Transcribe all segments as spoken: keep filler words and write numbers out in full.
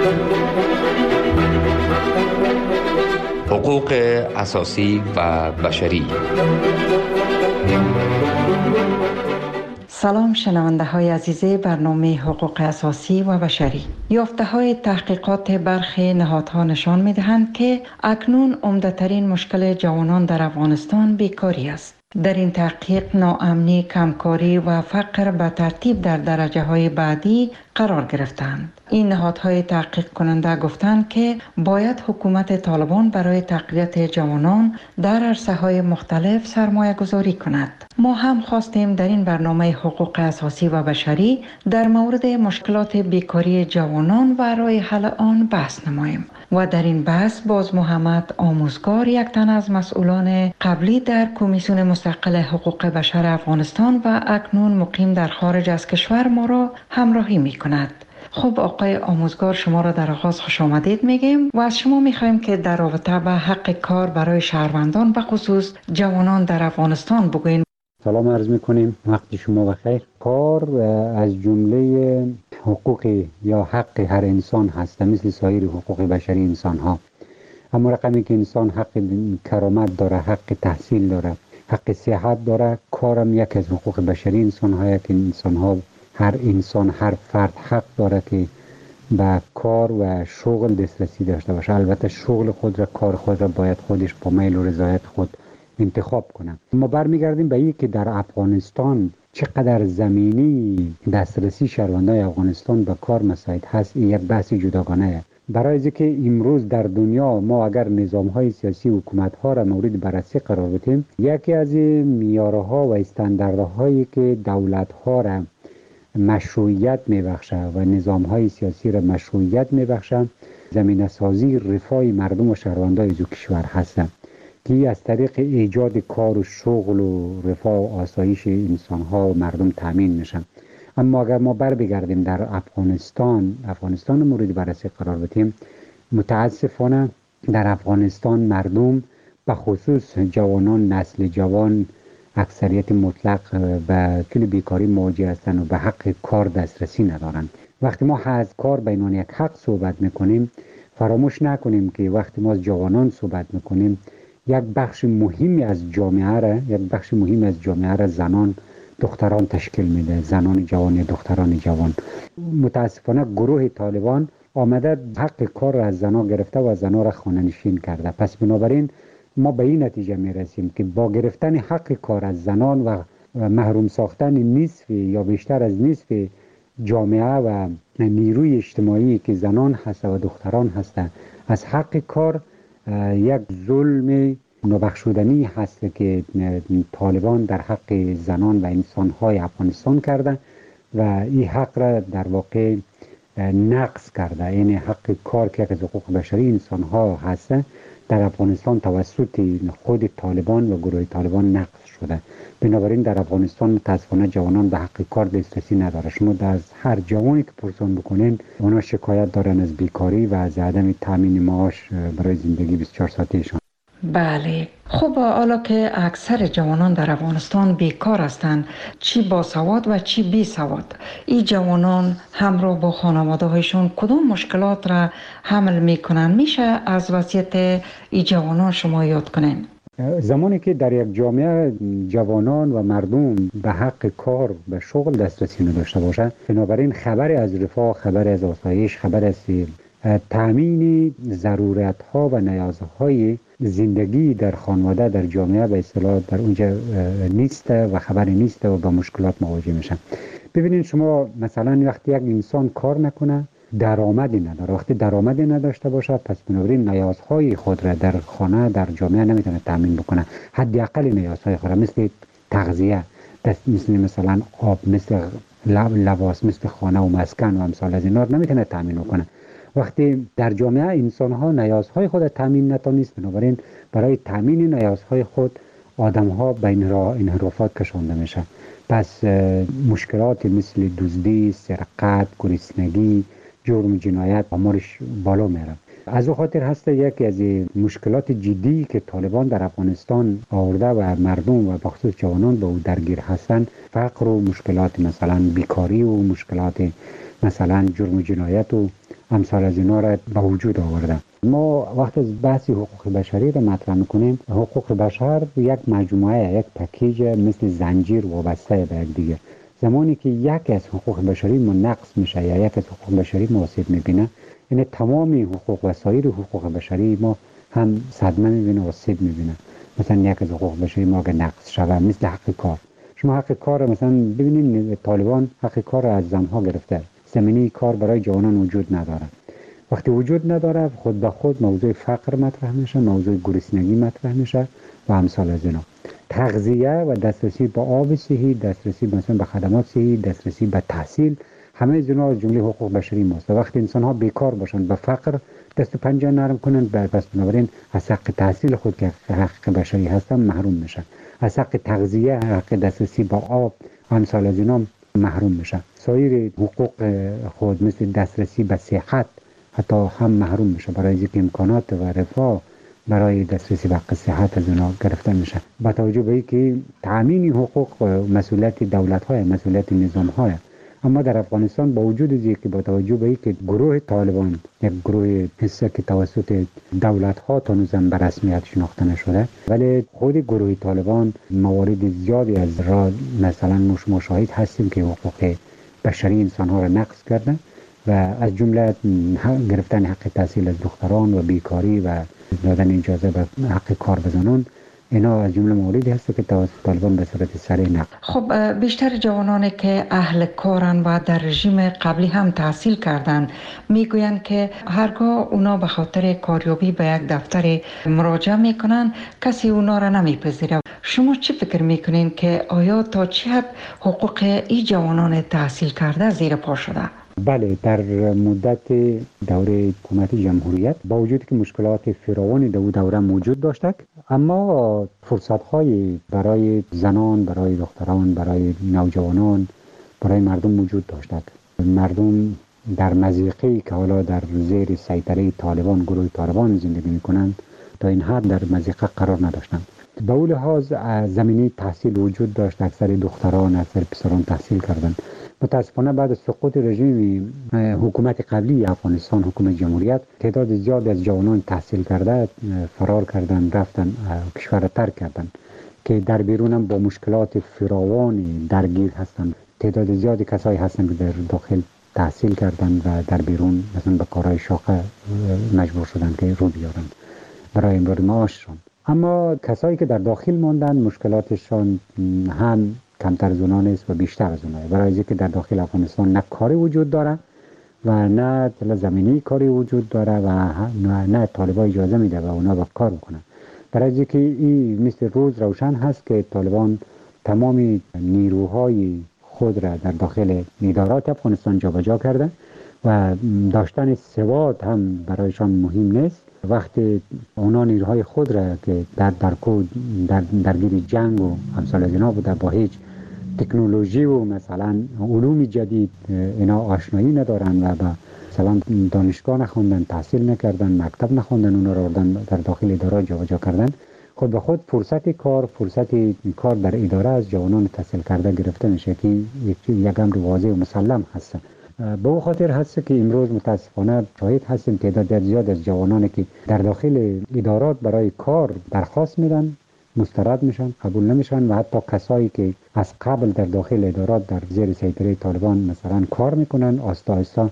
حقوق اساسی و بشری. سلام شنونده های عزیز برنامه حقوق اساسی و بشری. یافته های تحقیقات برخی نهادها نشان می دهند که اکنون عمده‌ترین مشکل جوانان در افغانستان بیکاری است. در این تحقیق ناامنی، کمکاری و فقر به ترتیب در درجه های بعدی قرار گرفتند. این نهادهای تحقیق کننده گفتند که باید حکومت طالبان برای تقویت جوانان در عرصه‌های مختلف سرمایه گذاری کند. ما هم خواستیم در این برنامه حقوق اساسی و بشری در مورد مشکلات بیکاری جوانان و راه حل آن بحث نماییم. و در این بحث باز محمد آموزگار، یک تن از مسئولان قبلی در کمیسیون مستقل حقوق بشر افغانستان و اکنون مقیم در خارج از کشور، ما را همراهی می کند. خب آقای آموزگار، شما را در آغاز خوش آمدید میگیم و از شما میخوایم که در رابطه به حق کار برای شهروندان به خصوص جوانان در افغانستان بگوین. سلام عرض میکنیم، وقت شما بخیر. کار از جمله حقوق یا حق هر انسان هست، مثل سایر حقوق بشری انسان ها. اما رقمی که انسان حق کرامت داره، حق تحصیل داره، حق صحت داره، کارم یک از حقوق بشری انسان ها که انسان ها، هر انسان، هر فرد حق داره که به کار و شغل دسترسی داشته باشه. البته شغل خود را، کار خود را باید خودش با میل و رضایت خود انتخاب کنه. ما برمیگردیم به این که در افغانستان چقدر زمینی دسترسی شهروندان افغانستان به کار مساعد هست، این یک بحث جداگانه است. برای اینکه امروز در دنیا ما اگر نظام‌های سیاسی و حکومت‌ها را مورد بررسی قرار بدیم، یکی از معیارها و استانداردهایی که دولت‌ها را مشروعیت می‌بخشه و نظام‌های سیاسی را مشروعیت می‌بخشه، زمینه‌سازی رفاه مردم و شهروندان از کشور هست که از طریق ایجاد کار و شغل و رفاه و آسایش انسان‌ها و مردم تامین میشن. اما اگر ما بر بگردیم در افغانستان افغانستان مورد بررسی قرار بدیم، متاسفانه در افغانستان مردم به خصوص جوانان، نسل جوان، اکثریت مطلق به کل بیکاری مواجه هستند و به حق کار دسترسی ندارند. وقتی ما از کار به عنوان یک حق صحبت میکنیم، فراموش نکنیم که وقتی ما از جوانان صحبت میکنیم، یک بخش مهمی از جامعه را یک بخش مهم از جامعه را زنان، دختران تشکیل میده. زنان جوان، دختران جوان. متاسفانه گروه طالبان آمده حق کار را از زنان گرفته و زنان را خانه نشین کرده. پس بنابراین ما به این نتیجه میرسیم که با گرفتن حق کار از زنان و محروم ساختن نصف یا بیشتر از نصف جامعه و نیروی اجتماعی که زنان هست و دختران هست از حق کار، یک ظلم نابخشودنی هست که طالبان در حق زنان و انسان‌های افغانستان کرده و این حق را در واقع نقض کرده. یعنی حق کار که از حقوق بشری انسان‌ها هست در افغانستان توسط خود طالبان و گروه طالبان نقض شده. بنابراین در افغانستان متاسفانه جوانان به حق کار دسترسی نداره. شما در هر جوانی که پرسان بکنین، اونا شکایت دارن از بیکاری و از عدم تامین معاش برای زندگی بیست و چهار ساعتهشان. بله. خب حالا که اکثر جوانان در افغانستان بیکار هستند، چی با سواد و چی بی سواد، این جوانان همراه با خانواده هایشون کدام مشکلات را حمل میکنن؟ میشه از وضعیت این جوانان شما یاد کنین؟ زمانی که در یک جامعه جوانان و مردم به حق کار، به شغل دسترسی نداشته باشند، بنابراین خبر از رفاه، خبر از آسایش، خبر از تامین ضرورت ها و نیازهای زندگی در خانواده، در جامعه به اصطلاح در اونجا نیست و خبری نیست و با مشکلات مواجه میشن. ببینید شما مثلا وقتی یک انسان کار نکنه، درآمدی نداره. وقتی درآمدی نداشته باشه، پس بنابراین نیازهای خود را در خانه، در جامعه نمیتونه تامین بکنه. حداقل نیازهای خود را مثل تغذیه، مثل مثلا آب، مثل لباس، مثل خانه و مسکن و امثال از اینا نمیتونه تامین کنه. وقتی در جامعه انسان ها نیازهای خود تامین نتونست، بنابراین برای تامین نیازهای خود آدم ها به این راه انحرافات کشانده میشه. پس مشکلات مثل دزدی، سرقت، گرسنگی، جرم، جنایت آمارش بالا میره. از او خاطر هست یکی از مشکلات جدی که طالبان در افغانستان آورده و مردم و بخصوص جوانان به او درگیر هستند، فقر و مشکلات مثلا بیکاری و مشکلات مثلا جرم و جنایت و امثال از اینا را به وجود آورده. ما وقتی از بحث حقوق بشری را مطرح میکنیم، حقوق بشر یک مجموعه، یک پکیج مثل زنجیر وابسته به یک دیگه. زمانی که یک از حقوق بشری ما نقص میشه یا یک از حقوق بشری ما آسیب میبینه، یعنی تمامی حقوق و سایر حقوق بشری ما هم صدمه میبینه و آسیب میبینه. مثلا یک از حقوق بشری ما اگه نقص شود، مثل حق کار. شما حق کار مثلا ببینید طالبان حق کار از زنها گرفته، زمینه کار برای جوانان وجود نداره. وقتی وجود نداره خود به خود موضوع فقر مطرح میشه، موضوع گرسنگی مطرح میشه و امثال از اینا. تغذیه و دسترسی به آب صحی، دسترسی مثلا به خدمات صحی، دسترسی به تحصیل، همه از اینا از جمله حقوق بشری ماست. وقتی انسان ها بیکار باشن، به فقر دست و پنجه نرم کنن، بس بنابراین از حق تحصیل خود که حق بشری هستن محروم میشن، از حق تغذیه، حق دسترسی به آب، امثال از اینا محروم میشن. سایر حقوق خود مثل دسترسی به صحت حتی هم محروم میشه، برای اینکه امکانات و رفاه برای دسترسی به صحت از اونا گرفته میشه. با توجه به اینکه تامین حقوق مسئولیت دولت های، مسئولیت نظام های، اما در افغانستان با وجود اینکه با توجه به اینکه گروه طالبان یک گروه حسه که توسط دولت ها تا نوزم به رسمیت شناخته نشده، ولی خود گروه طالبان موارد زیادی از را مثلا ما شاهد هستیم که حقوق بشری انسان ها را نقض کرده و از جمله گرفتن حق تحصیل از دختران و بیکاری و دادن اجازه به حق کار به زنان، اینا از جمله مواردی هست که توسط طالبان به صورت سریع نقض. خب بیشتر جوانانی که اهل کارن و در رژیم قبلی هم تحصیل کردن میگویند که هرگاه اونا به خاطر کاریابی به یک دفتر مراجعه میکنن کسی اونا را نمیپذیره. شما چی فکر میکنین که آیا تا چه حد حقوق این جوانان تحصیل کرده زیر پا شده؟ بله، در مدت دوره حکومت جمهوریت با وجود که مشکلات فراوانی در دوره موجود داشتند، اما فرصت‌های برای زنان، برای دختران، برای نوجوانان، برای مردم وجود داشتند. مردم در مضیقه‌ای که حالا در زیر سیطره طالبان، گروه طالبان زندگی می‌کنند، تا این حد در مضیقه قرار نداشتند. به اون لحاظ زمینه تحصیل وجود داشت، اکثر دختران، اکثر پسران تحصیل کردند. متاسفانه بعد از سقوط رژیم حکومت قبلی افغانستان، حکومت جمهوریت، تعداد زیاد از جوانان تحصیل کرده فرار کردن، رفتن کشور را ترک کردن که در بیرون هم با مشکلات فراوانی درگیر هستند. تعداد زیادی کسایی هستند که در داخل تحصیل کردن و در بیرون مثلا به کارهای شاقه مجبور شدن که رو بیارن برای امرار معاششان. اما کسایی که در داخل ماندن مشکلاتشان هم کمتر از اونها نیست و بیشتر از اونها، برای اینکه در داخل افغانستان نه کاری وجود داره و نه زمینی کاری وجود داره و نه, نه طالبان اجازه میده و اونا با کار بکنن. برای اینکه این مثل روز روشن هست که طالبان تمامی نیروهای خود را در داخل ادارات افغانستان جابجا کرده و داشتن سواد هم برایشان مهم نیست. وقتی اونا نیروهای خود را که در درکو در درگیر جنگ و امثال از اینا بوده، با هیچ تکنولوژی و مثلا علوم جدید اینا آشنایی ندارن و با مثلا دانشگاه نخوندن، تحصیل نکردن، مکتب نخوندن، اونا را آوردن در داخل اداره جابجا کردن، خود به خود فرصت کار فرصت کار در اداره از جوانان تحصیل کرده گرفته میشه که یک امر واضح و مسلم هست. به او خاطر هست که امروز متاسفانه شاهد هستیم تعداد زیاد از جوانانی که در داخل ادارات برای کار درخواست میدن، مسترد میشن، قبول نمیشن و حتی کسایی که از قبل در داخل ادارات در زیر سیطره طالبان مثلا کار میکنن، آستا آستا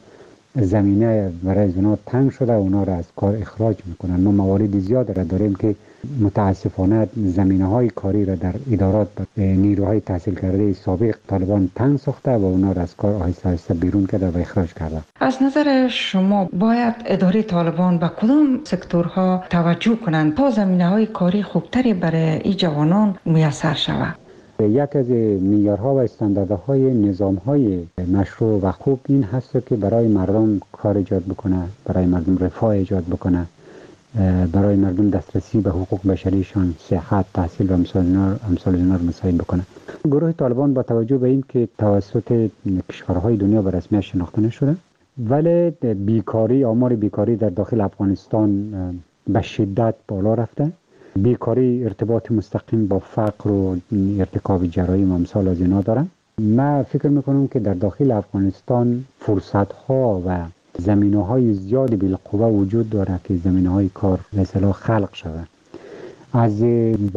زمینه برای اونا تنگ شده و اونا را از کار اخراج میکنن. ما موارد زیاد را داریم که متاسفانه زمینه های کاری را در ادارات نیروهای تحصیل کرده سابق طالبان تنگ ساخته و اونا را از کار آهسته آهسته بیرون کرده و اخراج کرده. از نظر شما باید اداره طالبان به کدام سکتورها توجه کنند تا زمینه های کاری خوبتری برای این جوانان میسر شود؟ یک از معیارها و استانداردهای نظامهای مشروع و خوب این هست که برای مردم کار ایجاد بکنه، برای مردم رفاه ایجاد بکنه، برای مردم دسترسی به حقوق بشریشان، صحت، تحصیل و امثال اینا رو مساعد بکنه. گروه طالبان با توجه به این که توسط کشورهای دنیا به رسمیت شناخته نشده، ولی بیکاری، آمار بیکاری در داخل افغانستان به شدت بالا رفته. بیکاری ارتباط مستقیم با فقر و ارتکاب جرایم و امثال از اینا دارن. من فکر میکنم که در داخل افغانستان فرصت ها و زمینه‌های زیادی بالقوه وجود داره که زمینه‌های کار به اصطلاح خلق شود. از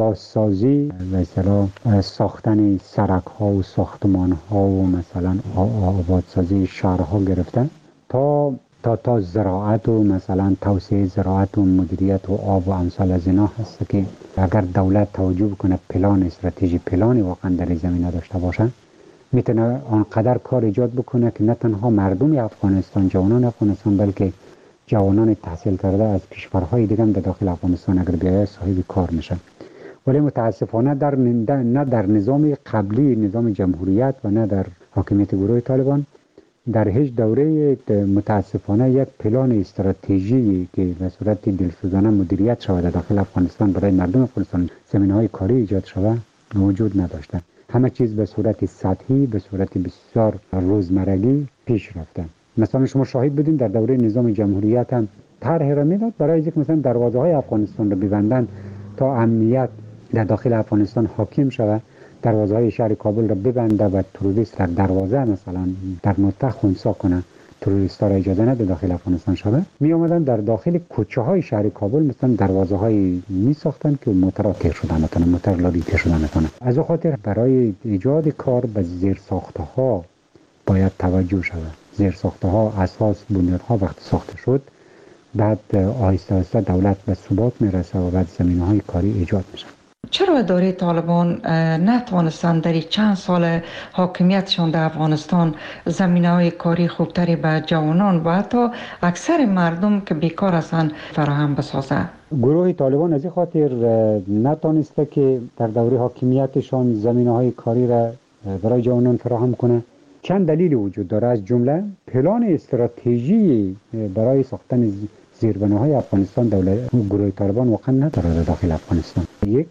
بازسازی به اصطلاح ساختن سرک‌ها و ساختمان‌ها و مثلا آبادسازی شهرها گرفته تا تا تا زراعت و مثلا توسعه زراعت و مدیریت و آب و امثال از اینا هست که اگر دولت توجه کنه پلان استراتژی پلانی واقعا در این زمینه داشته باشه میتونه آنقدر کار ایجاد بکنه که نه تنها مردم افغانستان جوانان افغانستان بلکه جوانان تحصیل کرده از کشورهای دیگه هم در داخل افغانستان اگر بیاید صاحب کار میشن. ولی متاسفانه در نه در نظام قبلی نظام جمهوریت و نه در حاکمیت گروه طالبان در هیچ دوره متاسفانه یک پلان استراتژی که به صورت دلسوزانه مدیریت شود در داخل افغانستان برای مردم افغانستان زمینه‌های کاری ایجاد شود وجود نداشته. همه چیز به صورت سطحی به صورت بسیار روزمرگی پیش رفته. مثلا شما شاهد بودین در دوره نظام جمهوریت هم طرح را میداد برای اینکه مثلا دروازه های افغانستان را ببندن تا امنیت در داخل افغانستان حاکم شود، دروازه های شهر کابل را ببنده و تروریست را دروازه مثلا در نقطه خنثی کنه، تروریست را اجازه نده داخل افغانستان شود. می آمدن در داخل کوچه های شهر کابل مثلا دروازه های می ساختن که موتر تیر شدن نتونه، موتر لابی تیر شدن نتونه. از خاطر برای ایجاد کار به زیر ساخته ها باید توجه شود. زیر ساخته ها اساس بنیاد ها وقت ساخته شد بعد آهسته آهسته دولت به ثبات میرسه و بعد زمینه های کاری ایجاد میشه. چرا اداره طالبان نتوانستند در چند سال حاکمیتشان در افغانستان زمینه‌های کاری خوبتری به جوانان و حتی اکثر مردم که بیکار هستند فراهم بسازد؟ گروه طالبان از این خاطر نتوانسته که در دوره حاکمیتشان زمینه‌های کاری را برای جوانان فراهم کنه. چند دلیل وجود داره، از جمله پلان استراتژی برای ساختن زیربناهای افغانستان دولت گروه طالبان واقعا نداره در داخل افغانستان. یک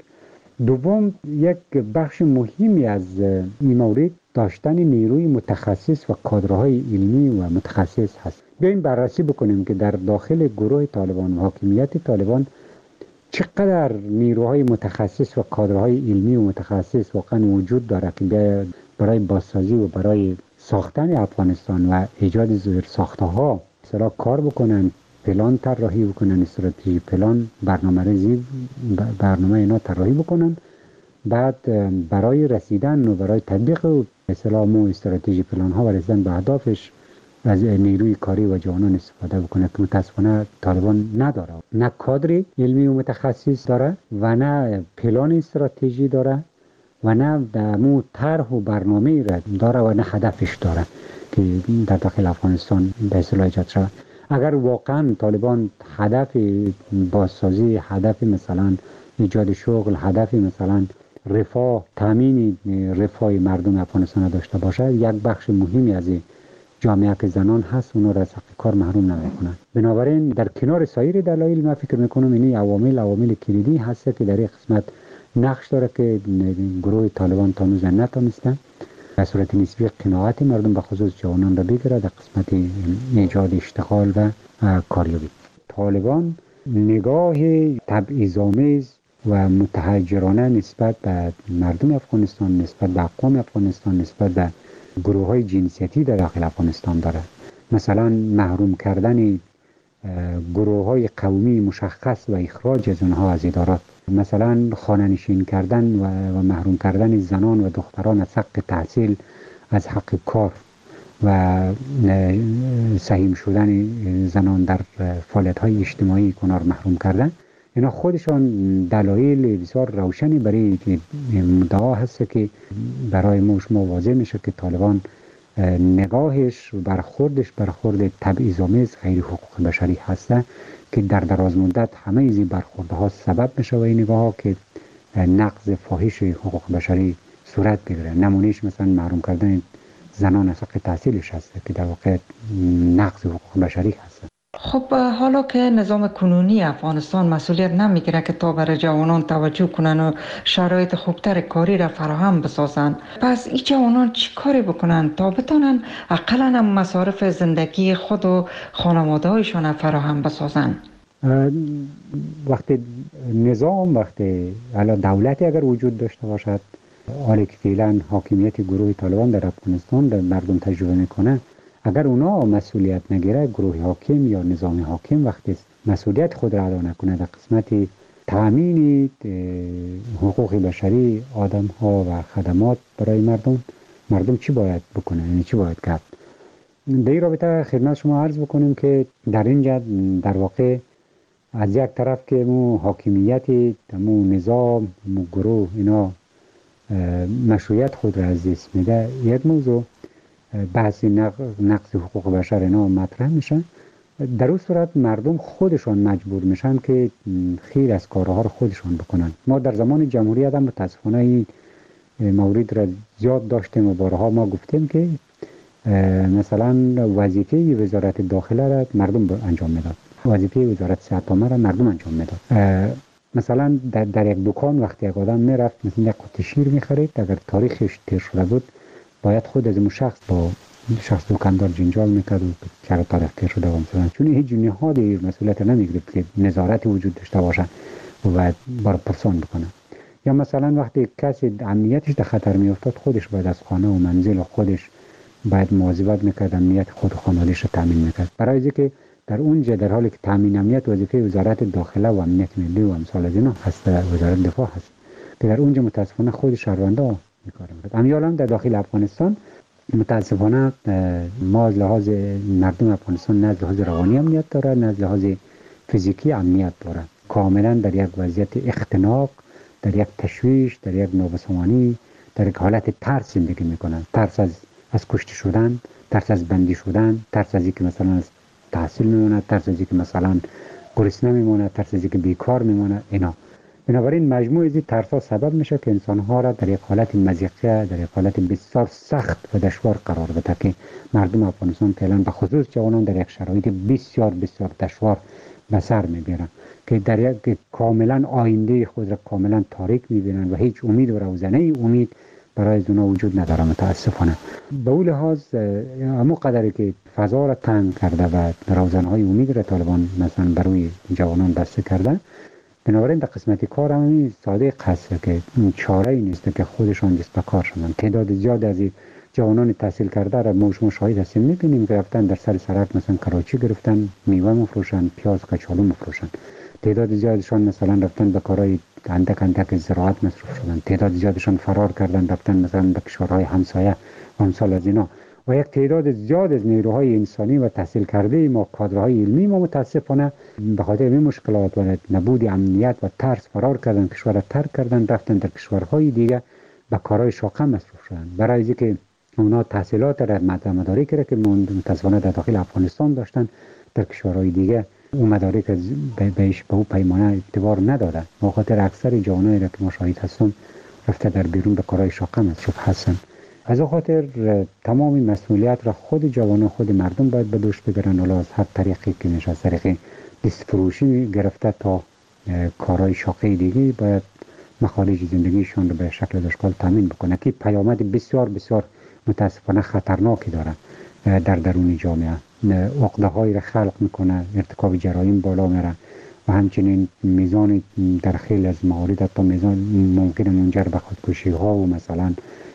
دوم یک بخش مهمی از این مورد داشتن نیروی متخصص و کادرهای علمی و متخصص هست. بیایم بررسی بکنیم که در داخل گروه طالبان و حاکمیت طالبان چقدر نیروهای متخصص و کادرهای علمی و متخصص واقعا وجود داره که برای بازسازی و برای ساختن افغانستان و ایجاد زیر ساخته ها مثلا کار بکنن، پلان طراحی بکنن، استراتژی پلان، برنامه‌ریزی برنامه اینا طراحی بکنن، بعد برای رسیدن و برای تطبیق مثلا مو استراتژی پلان ها و رسیدن به اهدافش از نیروی کاری و جوانان استفاده بکنه که متاسفانه طالبان نداره. نه کادر علمی و متخصص داره و نه پلان استراتژی داره و نه مو طرح و برنامه را داره و نه هدفش داره که در داخل افغانستان به اصطلاح ایجاد شود. اگر واقعا طالبان هدف بازسازی، هدف مثلا ایجاد شغل، هدف مثلا رفاه، تامین رفاه مردم افغانستان داشته باشه، یک بخش مهمی از جامعه که زنان هست اونا را از حق کار محروم نمیکنن. بنابراین در کنار سایر دلایل من فکر میکنم اینی عوامل عوامل کلیدی هست که در این قسمت نقش داره که گروه طالبان تا هنوز نتونسته به صورت نسبی قناعت مردم به خصوص جوانان را بگیره در قسمت ایجاد اشتغال و کاریابی. طالبان نگاه تبعیض‌آمیز و متحجرانه نسبت به مردم افغانستان، نسبت به اقوام افغانستان، نسبت به گروه های جنسیتی در داخل افغانستان داره. مثلا محروم کردن گروه های قومی مشخص و اخراج از اونها از ادارات، مثلا خانه نشین کردن و محروم کردن زنان و دختران از حق تحصیل، از حق کار و سهیم شدن زنان در فعالیت های اجتماعی کنار محروم کردن. اینا خودشان دلایل بسیار روشنی برای مدعا هست که برای ما شما واضح میشه که طالبان نگاهش و برخوردش برخورد تبعیض‌آمیز غیر حقوق بشری هسته که در دراز مدت همه این برخوردها سبب میشه و این نگاه ها که نقض فاحش حقوق بشری صورت بگیره. نمونهش مثلا محروم کردن زنان از حق تحصیلش هست که در واقع نقض حقوق بشری هست. خب حالا که نظام کنونی افغانستان مسئولیت نمیگیره که تا برای جوانان توجه کنن و شرایط خوبتر کاری را فراهم بسازن، پس این جوانان چی کاری بکنن تا بتونن اقلا هم مصارف زندگی خود و خانواده هایشان فراهم بسازن؟ وقتی نظام وقتی حالا دولتی اگر وجود داشته باشد، حالی که فعلا حاکمیت گروه طالبان در افغانستان در مردم تجربه میکنه، اگر اونا مسئولیت نگیره، گروه حاکم یا نظام حاکم وقتی مسئولیت خود را ادا نکنه در قسمت تأمین حقوق بشری آدم ها و خدمات برای مردم، مردم چی باید بکنه؟ یعنی چی باید کرد؟ در این رابطه خدمت شما عرض بکنیم که در اینجا در واقع از یک طرف که مو حاکمیت، مو نظام، مو گروه اینا مشروعیت خود را از دست میده، یک موضوع بحث نقض حقوق بشر اینا مطرح میشن. در اون صورت مردم خودشان مجبور میشن که خیر از کارها رو خودشان بکنن. ما در زمان جمهوریت هم متاسفانه این مورد را زیاد داشتیم و بارها ما گفتیم که مثلا وظیفه وزارت داخله را مردم انجام میداد، وظیفه وزارت صحت عامه را مردم انجام میداد. مثلا در, در یک دکان وقتی یک آدم میرفت مثلا یک قطعه شیر میخرید، اگر تاریخش تیر شده بود باید خود از اون شخص با شخص دکاندار جنجال میکرد و چرا تاریخ تیر شده و مثلا، چون هیچ نهادی مسئولیت نمیگرفت که نظارت وجود داشته باشه و باید بار پرسان بکنه. یا مثلا وقتی کسی امنیتش در خطر میافتاد خودش باید از خانه و منزل و خودش باید مواظبت میکرد، امنیت خود و خانواده‌اش رو تامین میکرد. برای اینکه در اونجا در حالی که تامین امنیت وظیفه وزارت داخله و امنیت ملی و امثال از اینا هست، وزارت دفاع هست که در اونجا متاسفانه خود شهروندا میکاره میکرد. امیالا در داخل افغانستان متاسفانه ما از لحاظ مردم افغانستان نه از لحاظ روانی امنیت داره، نه از لحاظ فیزیکی امنیت داره. کاملا در یک وضعیت اختناق، در یک تشویش، در یک نابسامانی، در یک حالت ترس زندگی میکنن. ترس از از کشته شدن، ترس از بندی شدن، ترس از اینکه مثلا از تحصیل میمونه، ترس از اینکه مثلا گرسنه میمونه، ترس از اینکه بیکار میمونه اینا. بنابراین مجموع از این ترس‌ها سبب میشه که انسان‌ها را در یک حالت مضیقه، در یک حالت بسیار سخت و دشوار قرار بده که مردم افغانستان فعلا به خصوص جوانان در یک شرایط بسیار بسیار دشوار به سر میبرن که در یک کاملا آینده خود را کاملا تاریک میبینن و هیچ امید و روزنه امید برای اونا وجود نداره متاسفانه. به اون لحاظ همون قدری که فضا را تنگ کرده و روزنهای امید را طالبان مثلا برای جوانان بسته کرده، بنابراین در قسمت کار هم ساده هست که چاره ای نیست که خودشان دست به کار شدن. تعداد زیاد از جوانان تحصیل کرده را ما شما شاهد هستیم، میبینیم که رفتن در سر سرک مثلا کراچی گرفتن، میوه مفروشن، پیاز کچالو مفروشن. تعداد زیادشان مثلا رفتن به کارهای اندک اندک زراعت مصروف شدن. تعداد زیادشان فرار کردن رفتن مثلا به کشورهای همسایه و امثال از اینا. و یک تعداد زیاد از نیروهای انسانی و تحصیل کرده ما، کادرهای علمی ما متاسفانه به خاطر این مشکلات و نبود امنیت و ترس فرار کردن، کشور را ترک کردن، رفتن در کشورهای دیگه به کارهای شاقه مصروف شدن. برای اینکه اونا تحصیلات را مدارک را که متاسفانه در داخل افغانستان داشتن در کشورهای دیگه اون مدارک بهش به اون پیمانه اعتبار نداده. به خاطر اکثر جوانایی را که ما شاهد هستم رفته در بیرون به کارهای شاقه مصروف هستن. از اون خاطر تمام مسئولیت را خود جوانان، خود مردم باید به دوش بگیرن، حالا از هر طریقی که میشه، از طریق دست فروشی گرفته تا کارهای شاقه دیگه باید مخارج زندگیشان رو به شکل دشکال تامین بکنه که پیامد بسیار بسیار متاسفانه خطرناکی داره در درون جامعه. عقده هایی را خلق میکنه، ارتکاب جرایم بالا میره و همچنین میزان در خیلی از موارد حتی میزان ممکن منجر به خودکشی ها و مثلا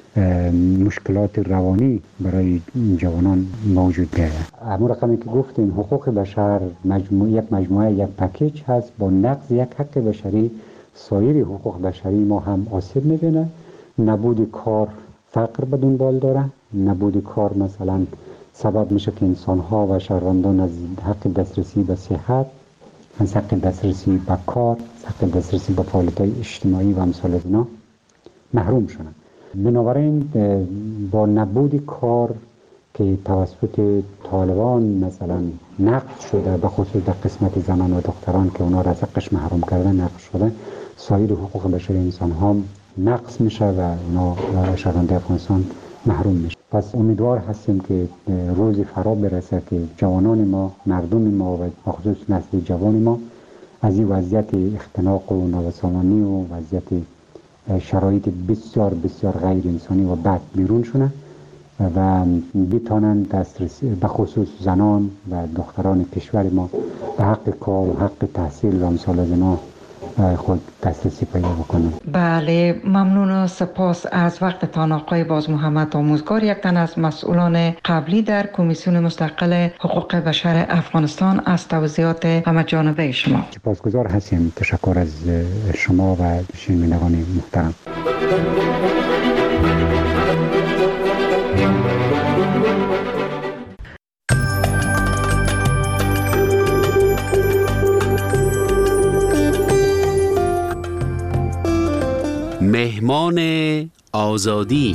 مشکلات روانی برای جوانان موجود بیاید. همون رقمی که گفتیم حقوق بشر مجموع یک مجموعه یک پکیج هست. با نقض یک حق بشری سایر حقوق بشری ما هم آسیب میبینه. نبود کار فقر به دنبال داره. نبود کار مثلا سبب میشه که انسان ها و شهروندان از حق دسترسی به صحت، از حق دسترسی به کار، از حق دسترسی به فعالیت‌های اجتماعی و امثال از اینا محروم شدن. بنابراین با نبود کار که توسط طالبان مثلا نقض شده، به خصوص در قسمت زنان و دختران که اونا را از حقش محروم کردن نقض شده، سایر حقوق بشری انسان ها نقض میشه و اونا شهروندان افغانستان محروم میشه. پس امیدوار هستیم که روزی فرا برسه که جوانان ما، مردم ما و بخصوص نسل جوان ما از این وضعیت اختناق و نابسامانی و وضعیت شرایط بسیار بسیار غیر انسانی و بد بیرون شدن و بتانند دسترسی به خصوص زنان و دختران کشور ما به حق کار و حق تحصیل و امثال از اینا خود دسترسی پیدا بکنم. بله، ممنون و سپاس از وقتتان آقای باز محمد آموزگار، یک تن از مسئولان قبلی در کمیسیون مستقل حقوق بشر افغانستان، از توضیحات همه جانبه شما. سپاسگزار هستیم. تشکر از شما و شنوندگان محترم. مهمان آزادی.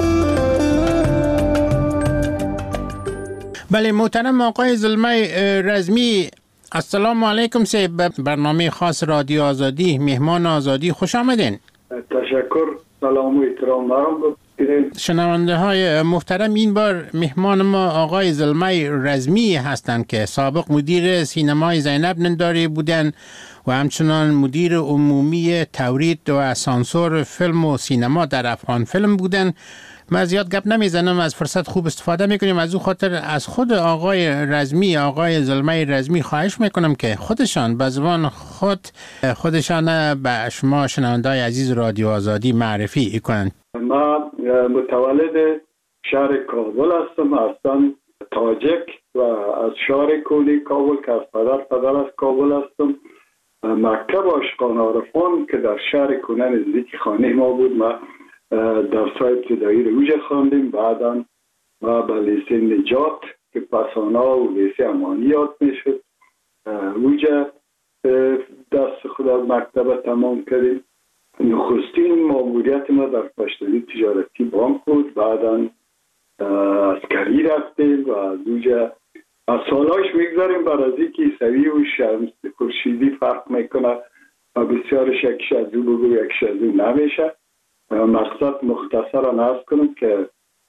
بله محترم آقای زلمه رزمی، السلام علیکم. سه برنامه خاص رادیو آزادی، مهمان آزادی، خوش آمدین. تشکر، سلام و احترام برام بگیرید. شنونده های محترم، این بار مهمان ما آقای زلمه رزمی هستند که سابق مدیر سینمای زینب ننداری بودن و همچنان مدیر عمومی تولید و سانسور فیلم و سینما در افغان فیلم بودن. من زیاد گپ نمیزنم، از فرصت خوب استفاده میکنیم. از او خاطر از خود آقای رزمی، آقای زلمه رزمی خواهش میکنم که خودشان به زبان خود خودشان به شما شنونده‌های عزیز رادیو آزادی معرفی کنند. من متولد شهر کابل هستم، اصلا تاجک و از شهر کولی کابل که از پدر پدر از کابل هستم. مکتب عاشقان عارفان که در شهر کنه نزدیک خانه ما بود، ما درس‌های ابتدایی رو اوجه خواندیم. بعداً ما به لیسه نجات که پسانا و لیسه امانی یاد میشد اوجه دست خود از مکتب تمام کردیم. نخستین ماموریت ما در پشتوی تجارتی بانک بود. بعداً عسکری رفتیم و از اوجه از سالاش میگذاریم بر از اینکه عیسوی و شمس خورشیدی فرق میکنه و بسیارش یکیش از او بگو یکیش از او نمیشه. مقصد مختصرا عرض کنم که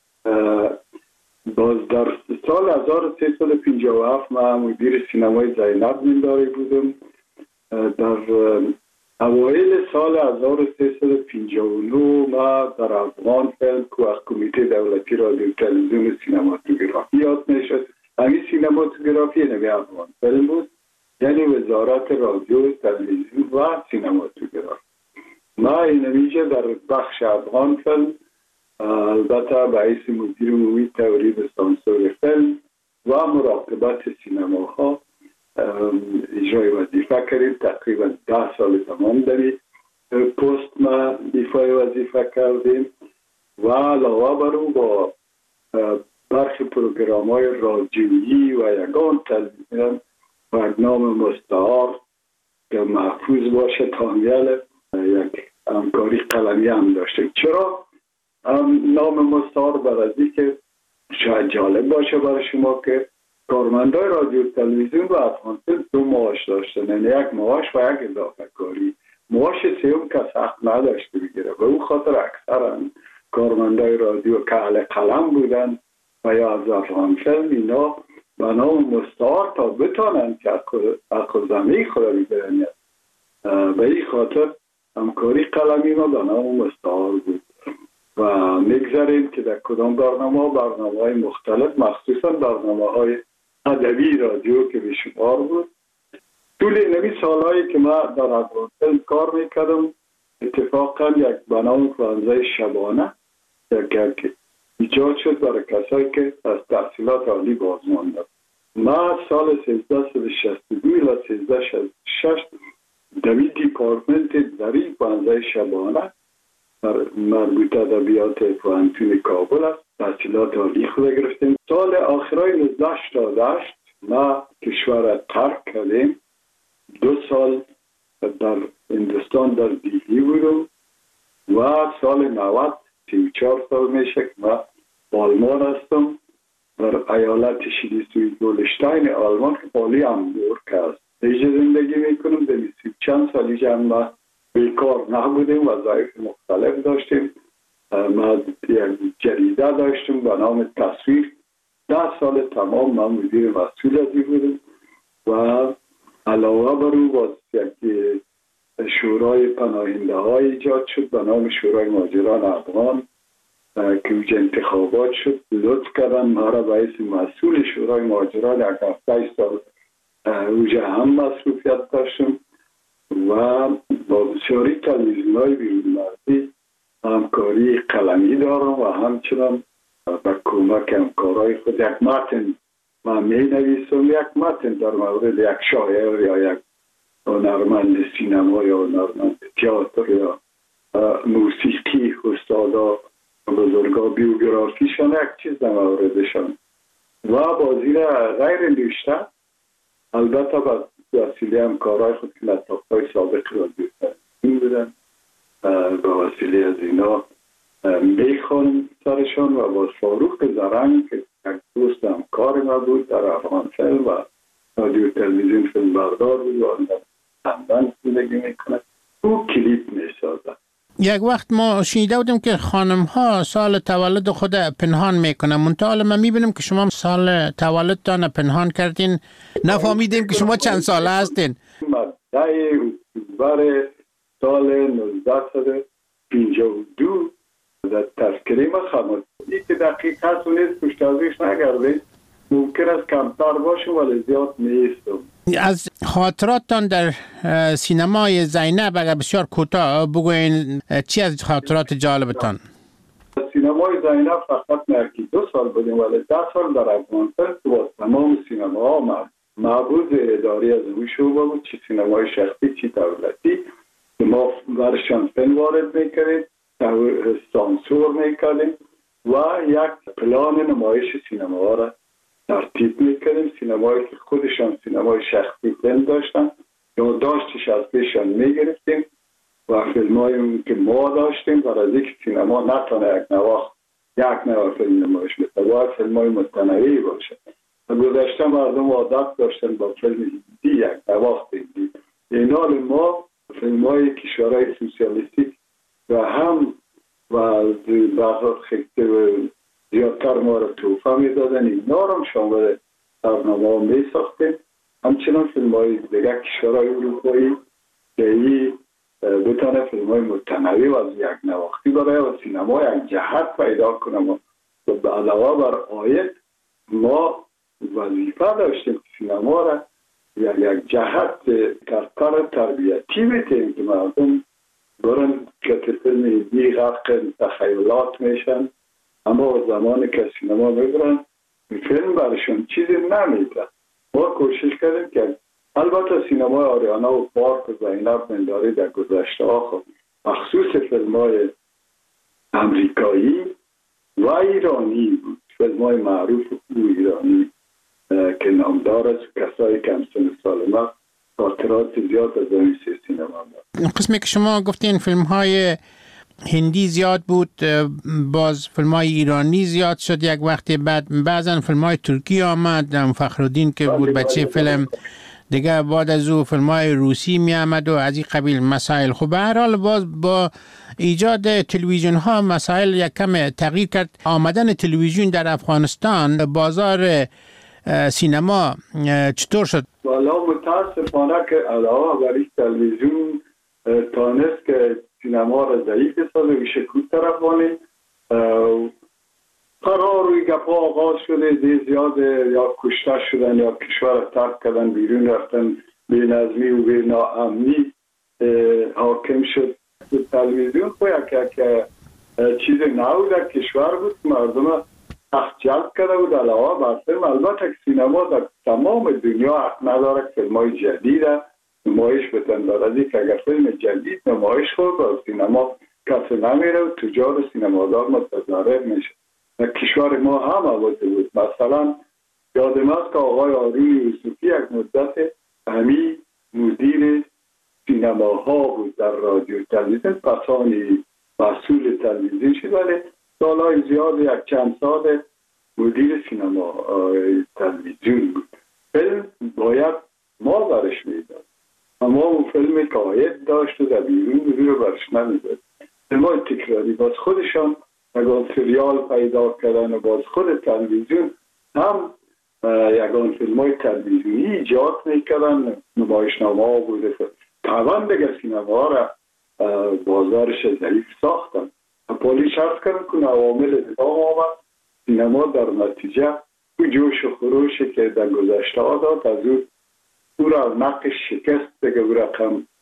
باز در سال هزار و سیصد و پنجاه و هفت من مدیر سینمای زینب ننداری بودم. در اوایل سال هزار و سیصد و پنجاه و نه ما در افغان فیلم که از کمیته دولتی رادیو تلویزیون سینماتوگرافی یاد میشد. همین سینماتوگرافی نوی افغان فیلم بود، یعنی وزارت رادیو تلویزیون و سینماتوگرافی. ما این نمیجه در بخش افغان فیلم البته به حیث مدیر عمومی تولید سانسور فیلم و مراقبت سینماها اجرای وظیفه کردیم. تقریبا ده سال تمام داریم پست ما ایفای وظیفه کردیم و علاوه بر او با برخی پروگرام های رادیویی و یگان تلویزیون برنامه مستعار که محفوظ باشه تامیل یک همکاری قلمی هم داشتیم. چرا نام مستعار؟ برای که شاید جالب باشه برای شما که کارمندای رادیو تلویزیون و افغان فیلم دو معاش داشتن، یعنی یک معاش و یک اضافه کاری. معاش سیوم کس حق نداشته بگیره و او خاطر اکثرا کارمندای رادیو که اهل قلم بودن و یا از افغان فیلم اینا به نام مستعار تا بتانن که حق زمین خود بگیرن. به این خاطر همکاری قلمی ما به نام مستعار بود و میگذاریم که در کدام برنامه برنامه های مختلف، مخصوصا برنامه های ادبی رادیو که بیشمار بود. طول نمی سالهایی که ما در افغان فیلم کار میکردم اتفاقا یک برنامه فرانزه شبانه که ایجاد شد برای کسایی که از تحصیلات عالی باز ماندن. ما سال سیزده و شصت و دو الی سیزده و شصت و شش دوی دیپارتمنت ظریف فرانزه شبانه مربوط ادبیات پوهنتون کابل است تحصیلات عالی خود گرفتیم. سال آخرای نوزده هشتاد و هشت ما کشور ترک کردیم. دو سال در هندوستان در دیلی بودم و سال نود سی و چهار سال میشه که ما آلمان هستم در ایالت شلیسوی گولشتاین آلمان که پالی همبورگ است. اینجا زندگی میکنم. در سی چند سالی جمع بیکار نبودیم، وظایف مختلف داشتیم. ما یک جریده داشتیم به نام تصویر. ده سال تمام من مدیر مسئول ازی بودم و علاوه بر او باز یک شورای پناهنده های ایجاد شد به نام شورای مهاجران افغان که اوج انتخابات شد. لطف کردن ما را به حیث مسئول شورای مهاجران یک هفته سال اوج هم مصروفیت داشتم و با بسیاری تلویزیون های بیرون مرزی همکاری قلمی دارم و همچنان با کمک همکارای خود یک متن من می نویسم، یک متن در مورد یک شاعر یا یک هنرمند سینما یا هنرمند تئاتر یا موسیقی، استادا بزرگا بیوگرافیشان یک چیز در موردشان و بازی غیر نوشته، البته با وسیله همکارای خود که لطافتای سابق را این بودن به وسیله از اینا میخوان سرشان و با فاروق زرنگ که یک دوست همکار ما بود در افغان فیلم و رادیو تلویزیون فیلم بردار بود و لندن زندگی میکنه، او کلیپ میسازد. یک وقت ما شنیده بودیم که خانم ها سال تولد خود پنهان میکنن، منتها ما میبینیم که شما سال تولدتان پنهان کردین، نفهمیدیم که شما چند ساله هستین. مدعی اکتبر سال نوزده و پنجاه و دو در تذکره ما خواهد که دقیق هست و نیست پشتازیش نگرده، ممکن است کمتر باشه ولی زیاد نیستم. از خاطراتتان در سینمای زینب اگر بسیار کوتاه بگوین، چی از خاطرات جالبتان؟ سینمای زینب فقط نرکی دو سال بودیم ولی ده سال در افغانستان با تمام سینما ها معبود اداری از او شعبه بود، چی سینمای شخصی چی دولتی، ما برشان فیلم وارد میکردیم، سانسور میکردیم و یک پلان نمایش سینما ها را ترتیب میکردیم. سینمایی که خودشان سینمای شخصی فیلم داشتن یا داشتش از پیشان میگرفتیم و فیلمایی که ما داشتیم برای از اینکه سینما نتانه یک نواخت یک نواخت فیلم نمایش میکنه، باید فیلمای متنوعی باشه. گذشته مردم عادت داشتن با فیلم هندی یک نواخت دید. این حال ما فیلمای کشورهای سوسیالیستیک و هم و بعضا خیلی زیادتر ما را توفه می دادن، اینا را هم شامل برنامه ها می ساختیم. همچنان فیلم های دیگر کشورهای اروپایی که ای بتانه فیلم های متنوع و از یک نواختی برای و سینما یک جهت پیدا کنم و به علاوه بر آید ما وظیفه داشتیم سینما را یک یک جهت کارکار تربیتی بتیم که مردم برن که فیلم هندی غرق تخیلات میشن، اما زمانی که سینما میبرن فیلم برشون چیزی نمیده. ما کوشش کردیم که البته سینما آریانا و پارک و زینب منداری در گذشته ها خود مخصوص فیلم های امریکایی و ایرانی بود، فیلم های معروف و ایرانی که نامدار است، کسایی که همسن سال ما خاطرات زیاد از این سینما دارد. قسمی که شما گفتین فیلم های هندی زیاد بود، باز فیلم های ایرانی زیاد شد یک وقتی، بعد بعضا فیلم های ترکی آمد، فخرالدین که بود بچه فیلم دیگه، بعد از او فیلم های روسی می آمد و از این قبیل مسائل. خب به هر حال باز با ایجاد تلویزیون ها مسائل یک کم تغییر کرد. آمدن تلویزیون در افغانستان بازار سینما چطور شد؟ والا متاسفانه که علاوه بر این تلویزیون تانست که سینما را ضعیف سازه و شکوت طرف وانه قرار روی گپا آغاز شده، دی زیاد یا کشته شدن یا کشور ترک کردن، بیرون رفتن، بی نظمی و بی ناامنی حاکم شد. تلویزیون خو یک چیز نو در کشور بود، مردم تخت جلب کرده بود. علاوه بر فیلم البته سینما در تمام دنیا حق نداره که فیلم های جدید نمایش بتن، دارد که اگر فیلم جدید نمایش خود از سینما کسی نمیره و تجار سینمادار متضرر میشه. در کشور ما هم آباده بود. مثلا یادم است که آقای آرون یوسفی یک مدت همی مدیر سینماها بود در رادیو تلویزیون، پسانی مسئول تلویزیون شد ولی سالهای زیاد یک چند سال مدیر سینما تلویزیون بود. فیلم باید ما برش میداد، اما اون فیلمی که آید داشت و در بیرون بیرون برش نمیداد. فیلمای تکراری باز خودشان یگان سریال پیدا کردن و باز خود تلویزیون هم یگان فیلمای تلویزیونی ایجاد میکردن، نمایشنامه ها بوده. طبعا دیگه سینما را بازارش ضعیف ساختن. پولیس عرض کردن که عوامل ادام آمد، سینما در نتیجه او جوش و خروشی که در گذشته ها داد از او او را نقش شکست دیگه او رقم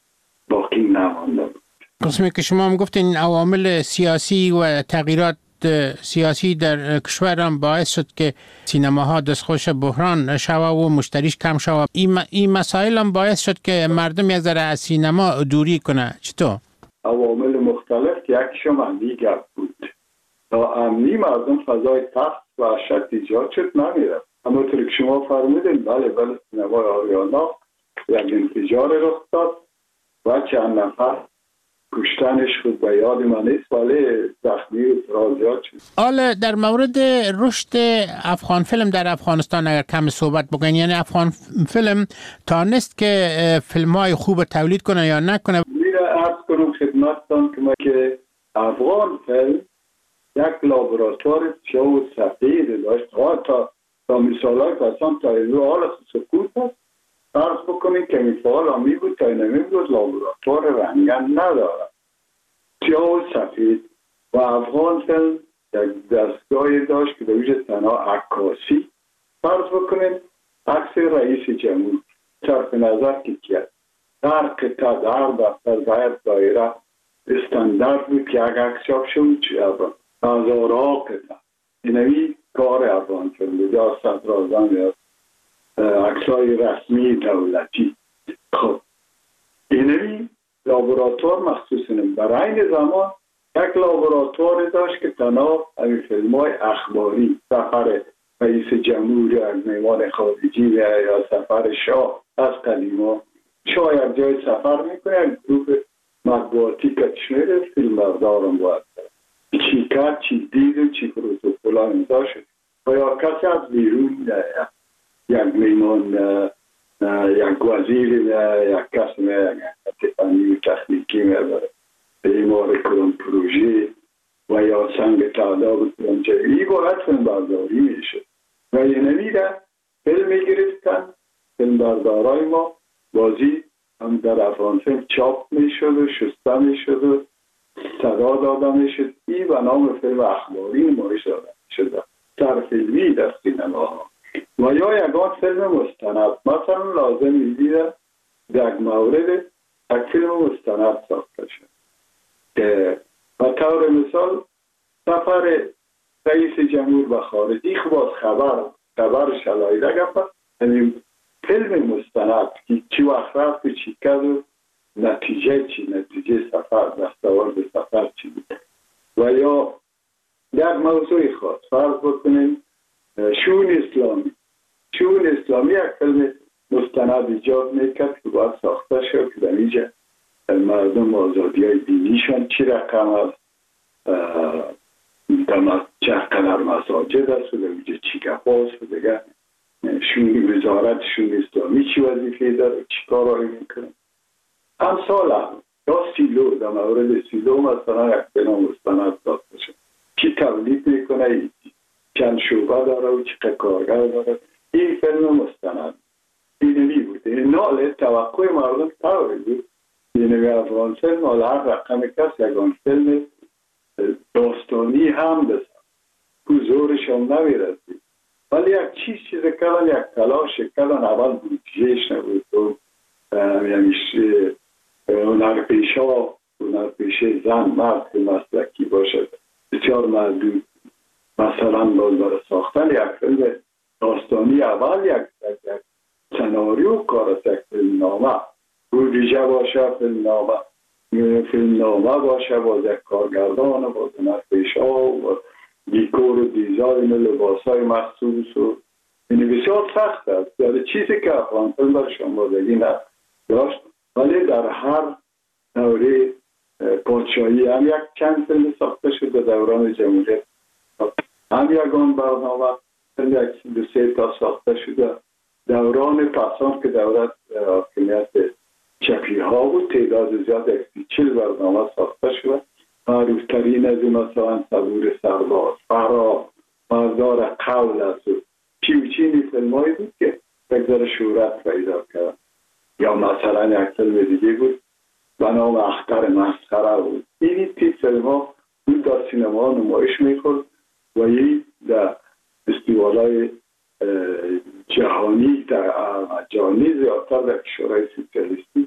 باقی نمانده بود. قسمی که شما هم گفتین عوامل سیاسی و تغییرات سیاسی در کشور هم باعث شد که سینماها دستخوش بحران شوه و مشتریش کم شوه. این, این مسائل هم باعث شد که مردم یک ذره از سینما دوری کنه. چطور؟ عوامل مختلف که یکیشم امنی گپ بود. تا امنی مردم فضای تخت و وحشت ایجاد شد نمیره. اما طور که شما فرمودین بله بله سینمای آریانا یک انفجار رخ داد و چند نفر کشتنش خود به یاد من نیست ولی زخمی و ترازیات شد. حالا در مورد رشد افغان فیلم در افغانستان اگر کم صحبت بکنین، یعنی افغان فیلم تانست که فیلم های خوب تولید کنه یا نکنه؟ میره عرض کنم خدمتتان که ما که افغان فیلم یک لابراتوار سیاه و سفید داشت. تا تا مثال های قسم تا اینو حال سکوت هست فرض بکنید که مثال همی بود تا اینمی بود لابراتوار رنگن نداره سیاه و سفید و افغان فیلم یک دستگاهی داشت که دویش تنها عکاسی فرض بکنید عکس رئیس جمهور صرف نظر که کرد در قطعه در دفتر باید دایره استاندارد بود که یک عکس چاپ شد چه هزارها قطعه اینوی کار افغان فیلم بود یا صدرازم یا عکسای رسمی دولتی. خب اینوی لابراتوار مخصوص نیم در این زمان یک لابراتوار داشت که تنها این فیلم های اخباری سفر رئیس جمهور یا میوان خارجی یا سفر شاه از قدیما شاه یک جای سفر میکنه گروه مطبوعاتی کشمیر فیلم بردارم باید چی کرد چی دید و چی پروتوکول امضا شد و یا کسی از بیرون یک میمان یک وزیر یک کس یک فنی و تکنیکی میبره ایمار کنم پروژه و یا سنگ تعداد کنم چه ای باید فیلم برداری میشه و یه نمیده فیلم میگرفتن فیلم بردارای ما بازی هم در افغان فیلم چاپ میشد و شسته میشد و صدا داده میشد ای به نام فیلم اخباری نمایش داده شده سر فیلمی در سینماها و یا یکان فیلم مستند مثلا لازم میدیده در مورد یک فیلم مستند ساخته شد که به طور مثال سفر رئیس جمهور به خارجی خب خبر خبر شلایده گفت یعنی فیلم مستند که چی وقت رفت و چی کرد و نتیجه چی نتیجه سفر دستاورد سفر چی بود و یا در موضوع خاص فرض بکنیم شون اسلامی شون اسلامی یک فیلم مستند ایجاد میکرد که باید ساخته شد که در اینجا مردم آزادی های دینیشان چی رقم است در چه قدر مساجد است و در اینجا چی گفت است و دیگر شون وزارت شون اسلامی چی وظیفه داره چی کارهایی میکنه امثال هم یا سیلو در مورد سیلو مثلا یک فیلم مستند ساخته شد چی تولید میکنه چند شعبه داره و چی کارگر داره این فیلم مستند اینوی بود نال توقع مردم طوری بود اینوی افغان فیلم حالا هر رقم کس یکان فیلم داستانی هم بسن که زورشان نمیرسید ولی یک چیز چیز کلان یک تلاش کلان اول بودجهش نبود و یعنی هنرپیش ها هنرپیش زن مرد که مسلکی باشد بسیار محدود مثلا باز برای ساختن یک فیلم داستانی اول یک یک سناریو کار است یک فیلم نامه بودجه باشه فیلم نامه فیلم نامه باشه باز یک کارگردان باز هنرپیش ها و دیکور و دیزاین و لباس های مخصوص و این بسیار سخت است یعنی چیزی که افغان فیلم بر شنوازگی نداشت ولی در هر دوره پادشاهی هم یک چند فیلم ساخته شد در دوران جمهوریت هم یکان برنامه فیلم یک دو سه تا ساخته شده دوران پسان که دولت حاکمیت چپی ها بود تعداد زیاد یک چل برنامه ساخته شده معروفترین از مثلا صبور سرباز فرا مردار قول است و چیوچینی فیلم هایی بود که یک ذره شهرت پیدا کرد یا مثلا یک فیلم دیگه بود به نام اختر مسخره بود این تیپ فیلم ها بود در سینما نمایش میخورد و این در فستیوال‌های جهانی در جهانی زیادتر در کشورهای سوسیالیستی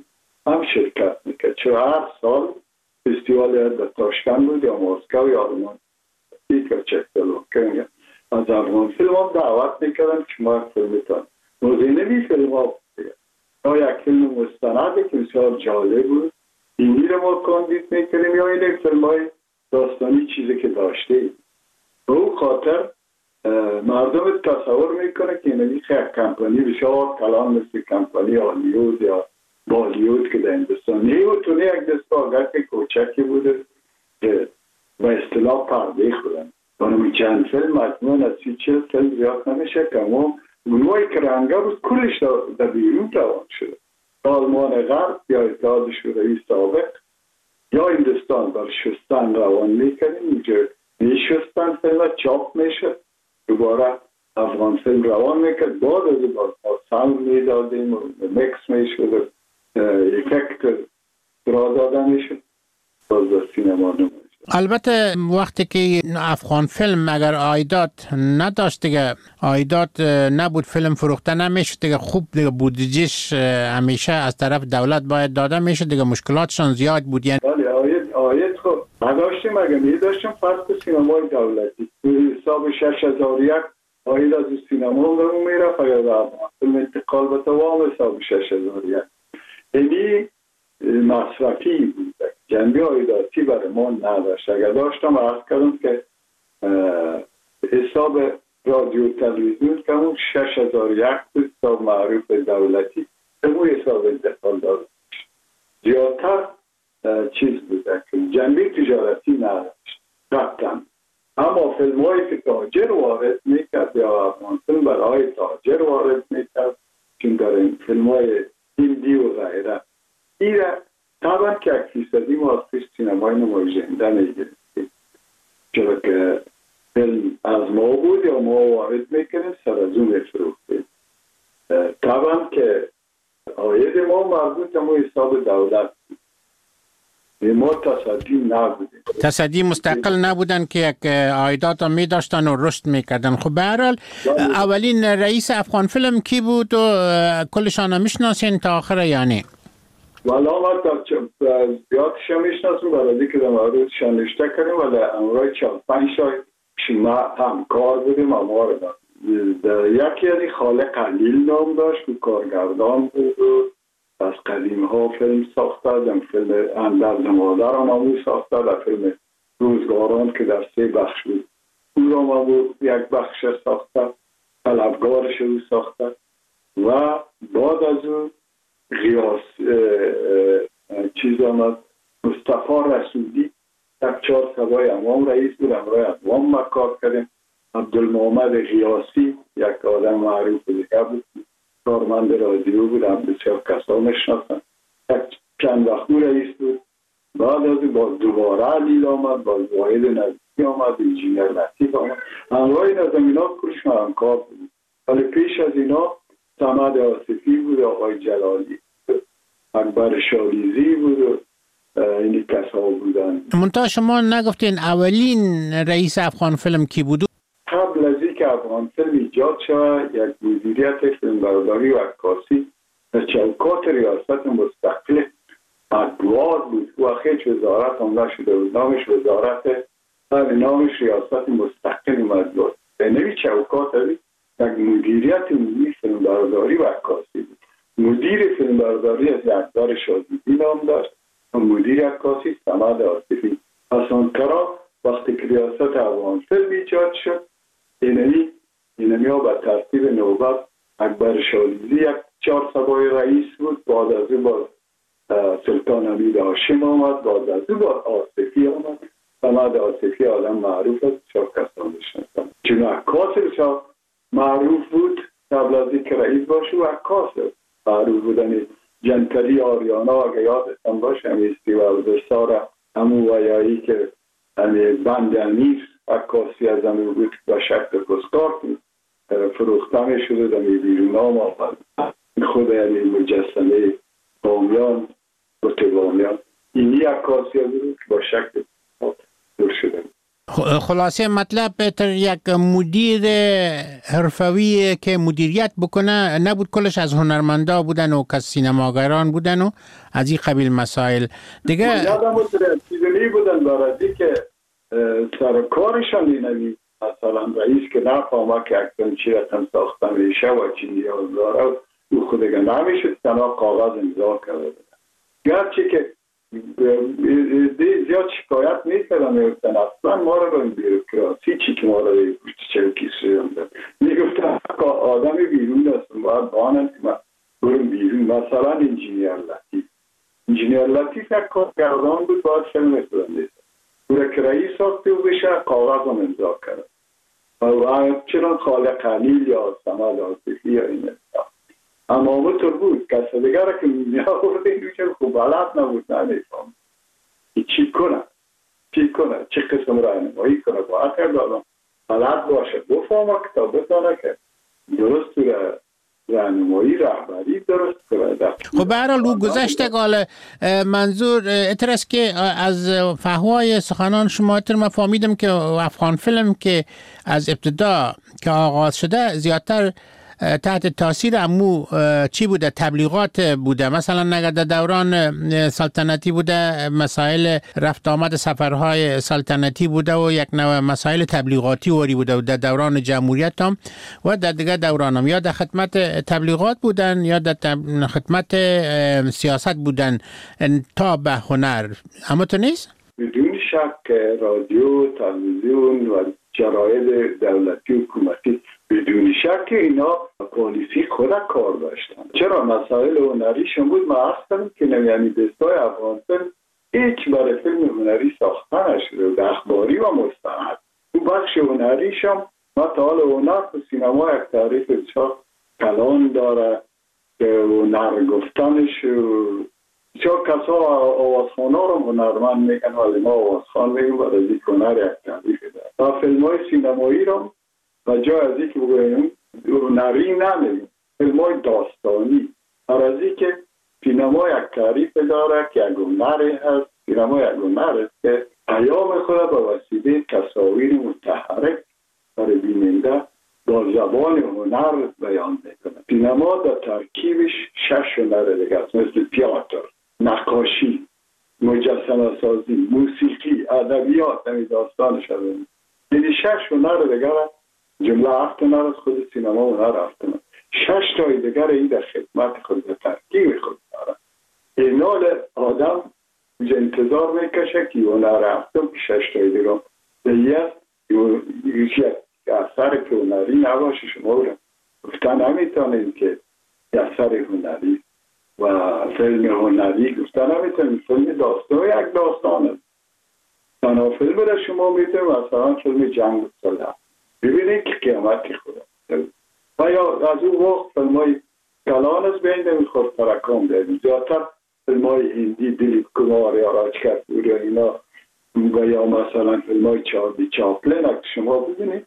هم شرکت میکرد. چرا هر سال فستیوال در تاشکند بود یا مسکو یا آلمان دیگر چکسلواکی از افغان فیلم هم دعوت میکردن که ما فیلمتان موزینوی فیلم ها یا یک فیلم مستند که بسیار جالب بود اینی رو ما کاندید میکردیم یا این فیلم های داستانی چیزی که داشته ایم. به اون خاطر مردم تصور میکنه که اینی خیلی کمپانی بسیار کلان مثل کمپانی هالیوود یا بالیوود که در هندوستان نیوتونه یک دستگاه که کوچکی بوده که با اصطلاح پرده خودن بانمی چند فیلم مجموعاً از سی چل فیلم زیاد نمیشه که اما اونوایی که رنگا بود کلش در بیرون روان شده. آلمان غرب یا اتحاد شوروی سابق یا هندوستان بر شستن روان میکنیم اینجا میشستن فیلم چاپ میشد دوباره افغان فیلم روان میکرد بعد از باز ساوند میدادیم و مکس میشد افکت را داده میشد باز در سینما نمایش. البته وقتی که افغان فیلم اگر عایدات نداشت دیگه عایدات نبود فیلم فروخته نمیشد دیگه خوب دیگه بودجهش همیشه از طرف دولت باید داده میشد دیگه مشکلاتشان زیاد بود یعنی بله آید آید خب نداشتیم اگر میداشتیم فرض به سینمای دولتی حساب شش هزار و یک آید از سینما رو میرفت یا در فیلم انتقال به دوام حساب شش هزار و یک یعنی مصرفی بود جنبه عایداتی برای ما نداشت. اگر داشتم عرض کردم که حساب رادیو تلویزیون که اون شش هزار و یک بود حساب معروف دولتی اون حساب انتقال داد زیادتر چیز بود که جنبه تجارتی نداشت قطعا. اما فیلم هایی که تاجر وارد میکرد یا افغان فیلم برای تاجر وارد میکرد چون در این فیلم های هندی و غیره ایره طبعا که یک فیصدی ما از پیش سینمای نمایشنده میگرفتیم چرا که فیلم از ما بود یا ما وارد میکنیم سر از اون میفروختیم. طبعا که آید ما مربوط ما حساب دولت بود ما تصدی نبودیم تصدی مستقل نبودن که یک عایدات هم می داشتن و رشد میکردن. خب به هر حال اولین رئیس افغان فیلم کی بود و کلشان هم میشناسین تا آخر یعنی؟ والا ما تا زیادش هم میشناسیم برای که در موردشان نشته کردیم ولی امروی چهار پنج شای شما همکار بودیم اما یکی از خالق قلیل نام داشت و کارگردان بود و از قدیم ها فیلم ساخته در فیلم اندر مادر هم همون ساخته در فیلم روزگاران که در سه بخش بود او را هم یک بخش ساخته طلبگارش رو ساخته و بعد از اون غیاس چیز آمد مصطفی رسولی یک چهار سوای امام رئیس بود امرای امام ما کار کردیم. عبدالمحمد غیاسی یک آدم معروف دیگه بود کارمند رادیو بود هم بسیار کسا میشناسن یک چند وقتی رئیس بود. بعد از باز دوباره علیل آمد باز واحد نزدیکی آمد انجینیر لطیف آمد امرای نظم اینا کلش ما همکار بود ولی پیش از اینا صمد آصفی بود آقای جلالی اکبر شالیزی بود و اینی کسا بودن. منتها شما نگفتین اولین رئیس افغان فیلم کی بود؟ قبل از اینکه افغان فیلم ایجاد شود یک مدیریت فیلمبرداری و عکاسی در چوکات ریاست مستقل مطبوعات بود و هیچ وزارت هم نشده بود نامش وزارت نامش ریاست مستقل مطبوعات به نوی چوکات بود یک مدیریت عمومی فیلمبرداری و عکاسی بود. مدیر فیلمبرداری از اکبر شالیزی نام داشت و مدیر عکاسی صمد آصفی. پس آنکرا وقتی که ریاست افغان فیلم ایجاد شد اینمی اینمی ها به ترتیب نوبت اکبر شالیزی یک چهار سوای رئیس بود بعد از او با سلطان حمید هاشم آمد بعد از او با آصفی آمد صمد آصفی آدم معروف است چهار کسان بشنستم چون عکاس بسیار معروف بود قبل از اینکه رئیس باشه و عکاس معروف بودن جنتری آریانا اگه یادتان باشه همیستی و بزرسار همون ویایی که همی بند امیر عکاسی از همه بود و شکل کسکار فروخته می شده در می بیرون هم آمد خود یعنی مجسمه بامیان و تبامیان اینی عکاسی از بود با شکل دور شده. خلاصه مطلب بهتر یک مدیر حرفوی که مدیریت بکنه نبود، کلش از هنرمندا بودن و که سینماگران بودن و از این قبیل مسائل دیگه. یادم بود چیزی بودن برای که سرکارشان اینمی مثلا رئیس که نفهمه که اکتن چی رقم ساختن ریشه و چی نیاز داره او خودگه نمیشد تنها کاغذ امضا کرده. گرچه که زیاد شکایت میکردن میگفتن اصلا ما رو این بیروکراسی چی که ما رو پشت چوکی سویانده میگفتن آدمی بیرون هستم باید بانند که من برم بیرون. مثلا انجینیر لطیف انجینیر لطیف یک کار گردان بود باید فیلم سوزنده برای که رئیس ساخته و بشه کاغذ هم امضا کرد و چرا خالق قلیل یا سمد آصفی یا این اصلا اما همونطور بود کسی دیگر که می آورده این روچه خوب بلد نبود نمیفهم چی کنه چی کنه چه قسم رهنمایی کنه باید کرد آدم بلد باشه بفهمه کتاب بتانه که درست رهنمایی رهبری درست کنه. خب به هر حال او گذشته گاله منظور اتر است که از فهوای سخنان شما اتر من فهمیدم که افغان فیلم که از ابتدا که آغاز شده زیادتر تحت تاثیر امو چی بوده؟ تبلیغات بوده. مثلا نگه در دوران سلطنتی بوده مسائل رفت آمد سفرهای سلطنتی بوده و یک نوع مسائل تبلیغاتی وری بوده و در دوران جمهوریت هم و در دیگه دوران هم یا در خدمت تبلیغات بودن یا در خدمت سیاست بودن تا به هنر. اما تو نیست؟ بدون شک رادیو، تلویزیون و جراید دولتی حکومتی بدون شک اینا پالیسی خود کار داشتن. چرا مسائل هنریشون بود ما اصلا که یعنی دستای افغانستان هیچ برای فیلم هنری ساخته نشده در اخباری و مستند. تو بخش هنریشون ما تا حال هنر تو سینما یک تعریف بسیار کلان داره که هنر گفتنش چرا کسا آوازخانه رو هنرمند میگن ولی ما آوازخان میگن و از این هنر یک تعریف داره و فیلم های سینمایی رو و جای از این که بگویم هنری نمیگیم فیلم های داستانی هر از این که سینما یک تعریف داره که یک هنری هست. سینما یک هنر است که پیام خود با وسیله تصاویر متحرک برای بیننده با زبان هنر بیان میکنه. سینما در ترکیبش شش هنر دیگه است مثل تئاتر، نقاشی، مجسمه سازی، موسیقی، ادبیات، همین داستانش هست. یعنی شش هنر دیگه جمله هفت هنر از خود سینما هنر هفت هنر. شش تای دیگر این در خدمت خود در ترکیب خود داره. اینال آدم انتظار میکشه که هنر هفتم که شش تای دیگر دیگه یک اثر که هنری نباشه شما رو گفتن نمیتونیم که اثر هنری و فیلم هنری گفتن نمیتونیم فیلم داستان یک داستان است. تنها فیلم را شما میتونیم مثلا فیلم جنگ و صلح ببینید که قیامتی خود و یا از اون وقت فیلم های کلان است بینده میخورد ترکام داریم زیادتر فیلم های هندی دلیپ کمار یا راجکر پور یا اینا و یا مثلا فیلم های چارلی چاپلین اگه شما ببینید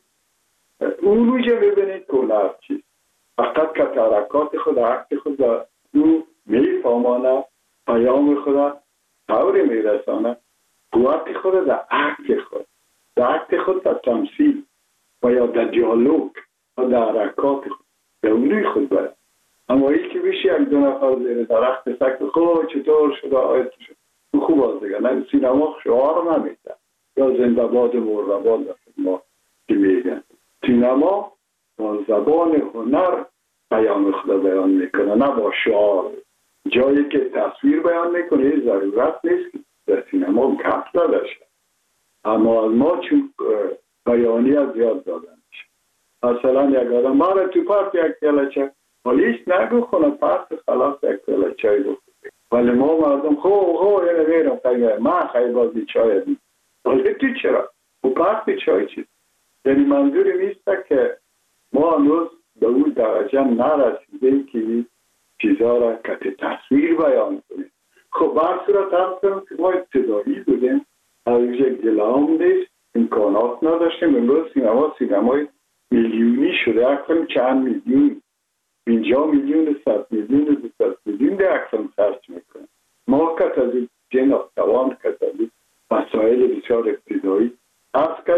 اون رویجه ببینید که هنر چیست فقط که ترکات خود عکس خود او میفهمانه پیام خود طوری میرسانه قوت خود در عکس خود در عکس خود در تمثیل و یا در دیالوگ و در حرکات خود در اونوی خود باید. اما این که بیشی یک دو نفر زیر درخت سکت خواه چطور شده آیت شد او خوب از دیگه نه سینما شعار نمیده یا زنده باد مرده باد ما که میگن سینما با زبان هنر بیان خود بیان میکنه نه با شعار. جایی که تصویر بیان میکنه ضرورت نیست که در سینما کف داده شد اما از ما چون بیانی از زیاد دادن میشه. مثلا یک آدم ما را تو پارت یک کلچه پلیس نگو خونه پارت خلاص یک کلچه بکنه ولی ما مردم خو خو اینه بیرم خیلی من خیلی بازی چای دیم ولی تو چرا؟ و پارت چای چیز؟ یعنی منظوری نیست که ما هنوز به اون درجه نرسیدیم که این چیزها را که تصویر بیان کنیم. خب بر صورت هم کنم که ما ابتدایی بودیم از یک گلام نیست امکانات نداشتیم. امروز سینما سینمای میلیونی شده یک فیلم چند میلیون پنجاه میلیون صد میلیون دویست میلیون در یک فیلم خرج میکنه. ما که از این جناب توان که از این مسائل بسیار ابتدایی از کردم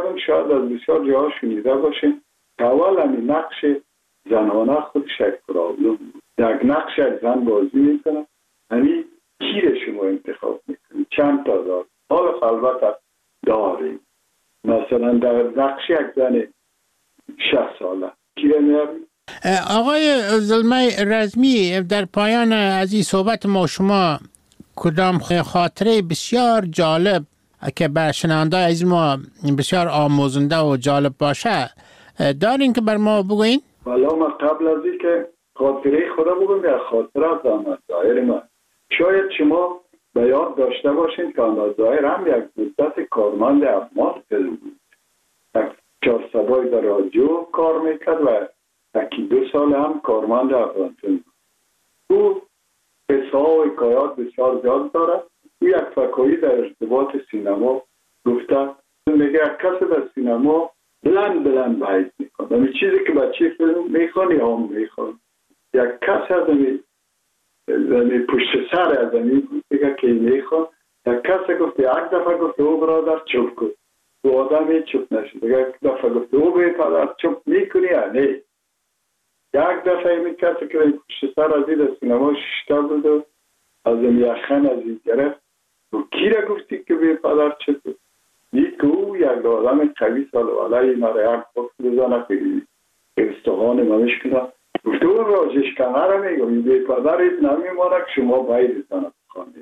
شاید از بسیار جاها شنیده باشین که اول همین نقش زنانه خودش یک پرابلم بود. یک نقش یک زن بازی میکنه، همین کی رو شما انتخاب میکنید، چند تا دار حالا البته داریم، مثلا در نقش یک زن شصت ساله کی رو میاریم؟ آقای زلمه رزمی، در پایان از این صحبت ما شما کدام خاطره بسیار جالب که به شنونده از ما بسیار آموزنده و جالب باشه دارین که بر ما بگوین؟ والا ما قبل از این که خاطره خدا بگم یا خاطره از آمد ظاهر من، شاید شما به یاد داشته باشین که آمد ظاهر هم یک مدت کارمند افمان فیلم بود، یک چهار سبای در رادیو کار میکرد و یکی دو سال هم کارمند افمان فیلم بود. او قصه ها و حکایات بسیار زیاد دارد. او یک فکایی در ارتباط سینما گفته، میگه یک کسی در سینما بلند بلند باید میکنه، همین چیزی که بچه فیلم میخوان یا هم میخوان، یک کس از همین پشت سر از همین بگه که میخوان، یک کس گفت یک دفعه گفت او برادر چوب کن، او آدم چوب نشد، یک دفعه گفت او برادر چوب میکنی یا نه، یک دفعه این کسی که پشت سر از این سینما ششته بود و از این یخن از این گرفت و کی را گفتی که برادر چوب یک که او یک آدم قوی سالواله مرا یک وقت بزنه که استخوان ممش کنه، گفته اون راجش کنه را میگم این بی پدرت نمیمانه که شما باید بزنه بخوانید.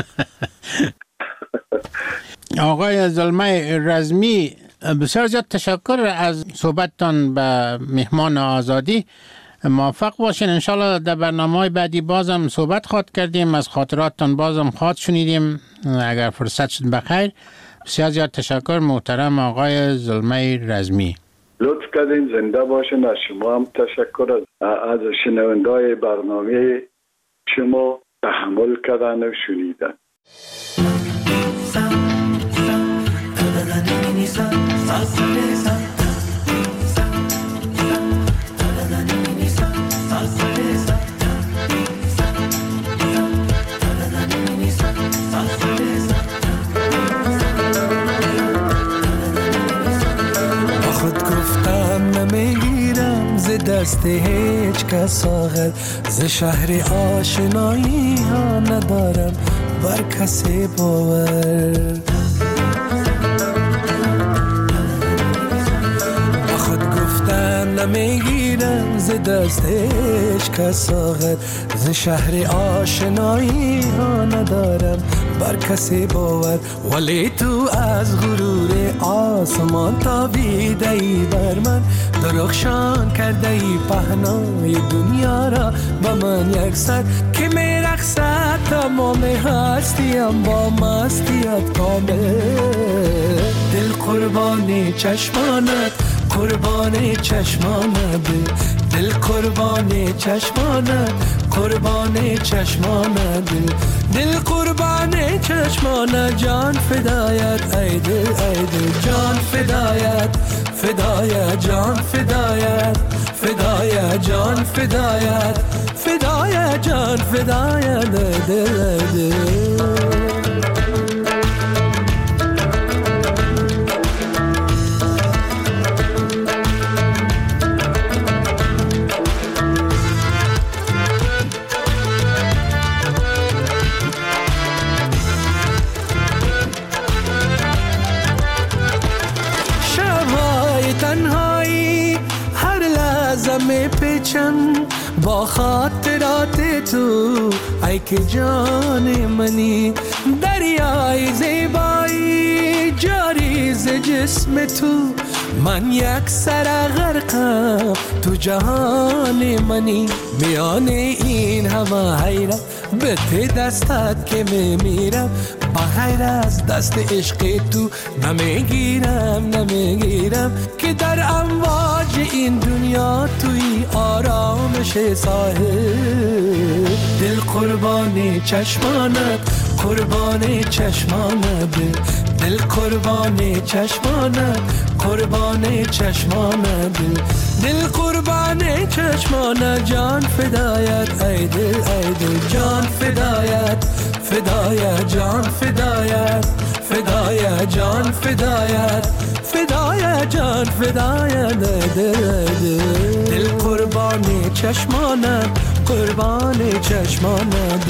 آقای زلمه رزمی، بسیار زیاد تشکر از صحبتتان به مهمان آزادی. موفق باشین، انشالله در برنامه بعدی بازم صحبت خواهد کردیم، از خاطراتتان بازم خواهد شنیدیم اگر فرصت شد بخیر. بسیار زیاد تشکر محترم آقای زلمه رزمی. لطف کردین، زنده باشین. از شما هم تشکر، از شنوندای برنامه شما تحمل کردن و شنیدن. دست هیچ کس آخر ز شهر آشنایی ها ندارم بر کسی باور، با خود گفتن نمیگیرم ز دست هیچ کس آخر ز شهر آشنایی ها ندارم بر کسی باور، ولی تو از غرور آسمان تابیده ای بر من، درخشان کرده ای پهنای دنیا را با من یک سر که می رقصد تمام هستیم با مستیت کامل. دل قربان چشمانت، قربان چشمانت، دل قربان چشمانت، قربان چشمانت، دل قربان چشمانت، جان فدایت ای دل ای دل، جان فدایت فدایت، جان فدایت فدایت، جان فدایت فدایت، جان فدایت دل دل. با خاطرات تو ای که جان منی، دریای زیبایی جاری ز جسم تو، من یک سر غرقم تو جهان منی، میان این همه حیرت به ته دستت که میمیرم، بغیر از دست عشق تو نمیگیرم نمیگیرم، که در امواج این دنیا توی آرامش ساحل. دل قربان چشمانت، قربان چشمانت، دل قربان چشمانت، قربان چشمانت، دل قربان چشمانت، جان فدایت ای دل ای دل، جان فدایت فدایت، جان فدایت فدایت. فدای جان فدایت فدای جان فدای دل دل قربانی چشمانت قربانی چشمانت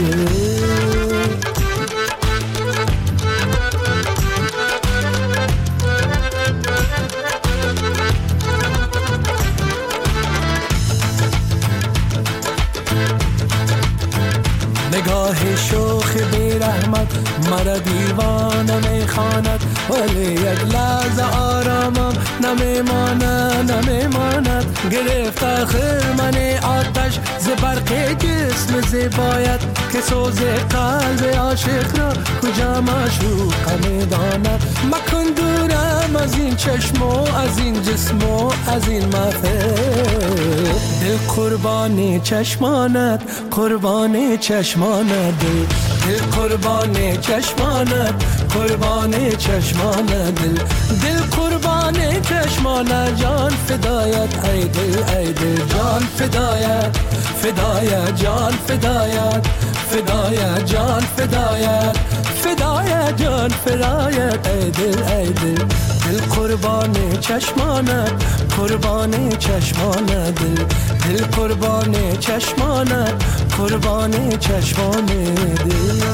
نگاه شوخ بی رحمت مرا دیوانه میخواند ولی یک لحظه آرامم نمیماند نمیماند گرفت آخر من آتش ز برق جسم زیبایت که سوز قلب عاشق را کجا معشوق میداند مکن دورم از این چشم و از این جسم و از این مفه دل قربانی چشمانت قربانی چشمانت دل دل قربانی چشمانت قربانی چشمانت دل دل قربانی چشمانت جان فدایت ای دل ای دل جان فدایت فدایت جان فدایت فدایت جان فدایت فدایت جان فدایت ای دل ای دل دل قربانی چشمانت قربانی چشمانت دل دل قربانی چشمانت قربانی چشمانت دل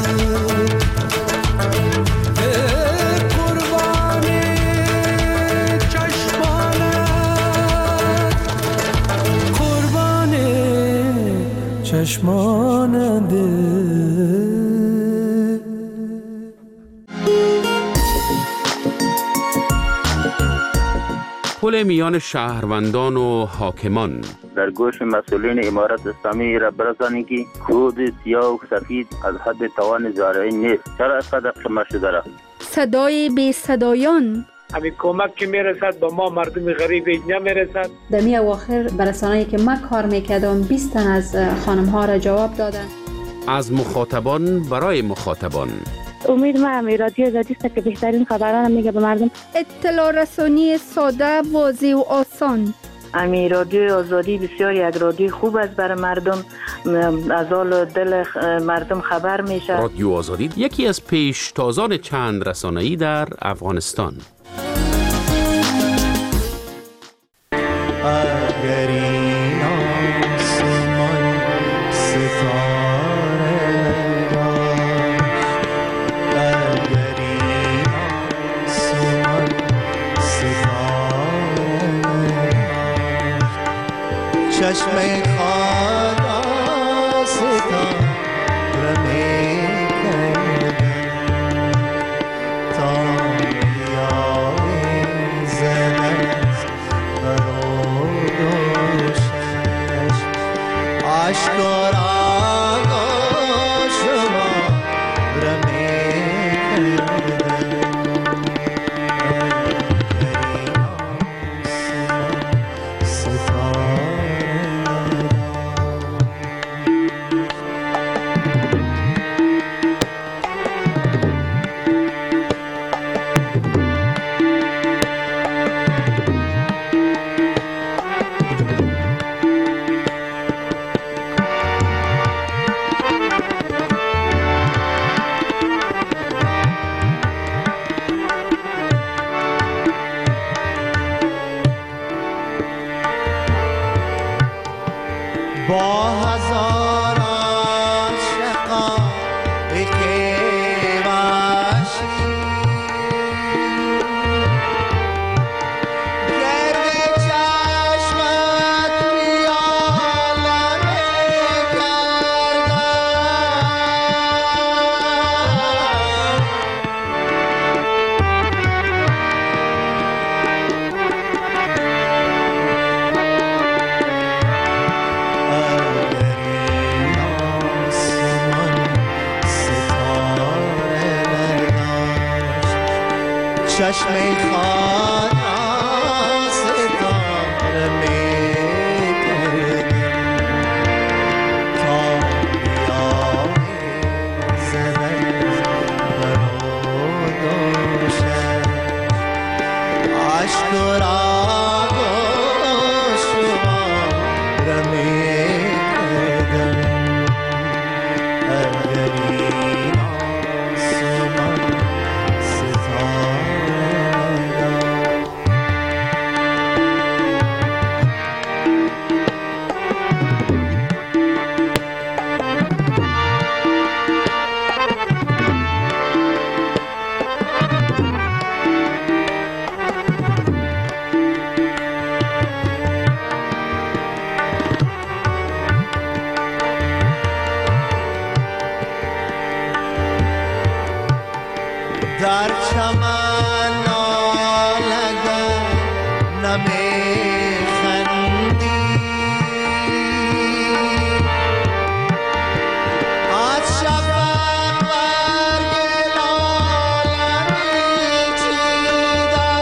چشمان دل پل میان شهروندان و حاکمان در گوش مسئولین امارت اسلامی را برسانید که کود سیاه و سفید از حد توان زارعی نیست. چرا اینقدر خمه شده را؟ صدای بی صدایان همین کمک که میرسد با ما مردم غریب نمیرسد. در می اواخر برسانه‌ای که من کار میکردم بیست تن از خانم ها را جواب دادن. از مخاطبان برای مخاطبان امید ما همی رادیو آزادی است که بهترین خبران میگه به مردم. اطلاع رسانی ساده، واضح و آسان. امی رادیو آزادی بسیار یک رادیو خوب است برای مردم، از حال دل مردم خبر میشه. رادیو آزادی یکی از پیشتازان چند رسانه‌ای در افغانستان. اگر این آسمان ستاره اگر این آسمان ستاره چشم خدا ستاره میکردن تا بیای زنت اشکار آگاه شما رمی کردن با هزاران شقایق وحشی گرد چشمت خیالم چشم خانه ستاره میکردن تا بیای زنت برود و شد عشق و راگو شما میکردن اگر این آسمان ستاره در چمن نالگر نمیخندی از شفق برگ لاله میچیدم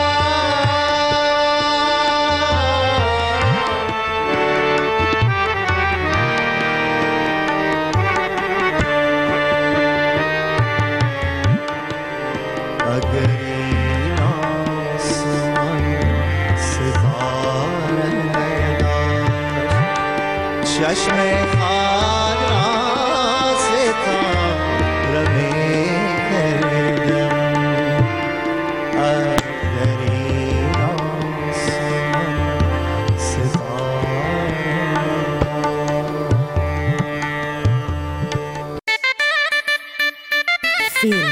اگر این آسمان ستاره نداشت چشم خود را ستاره می‌کردم اگر این آسمان ستاره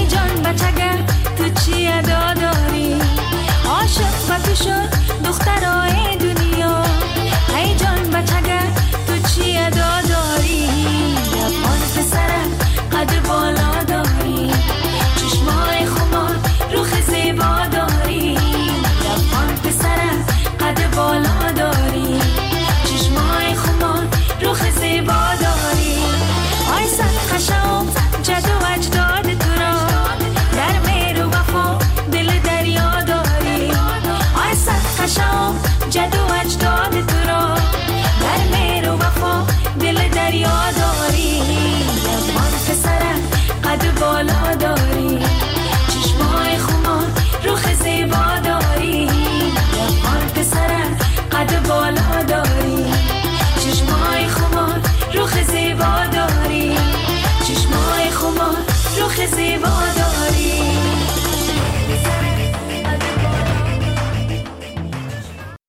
شد دخترها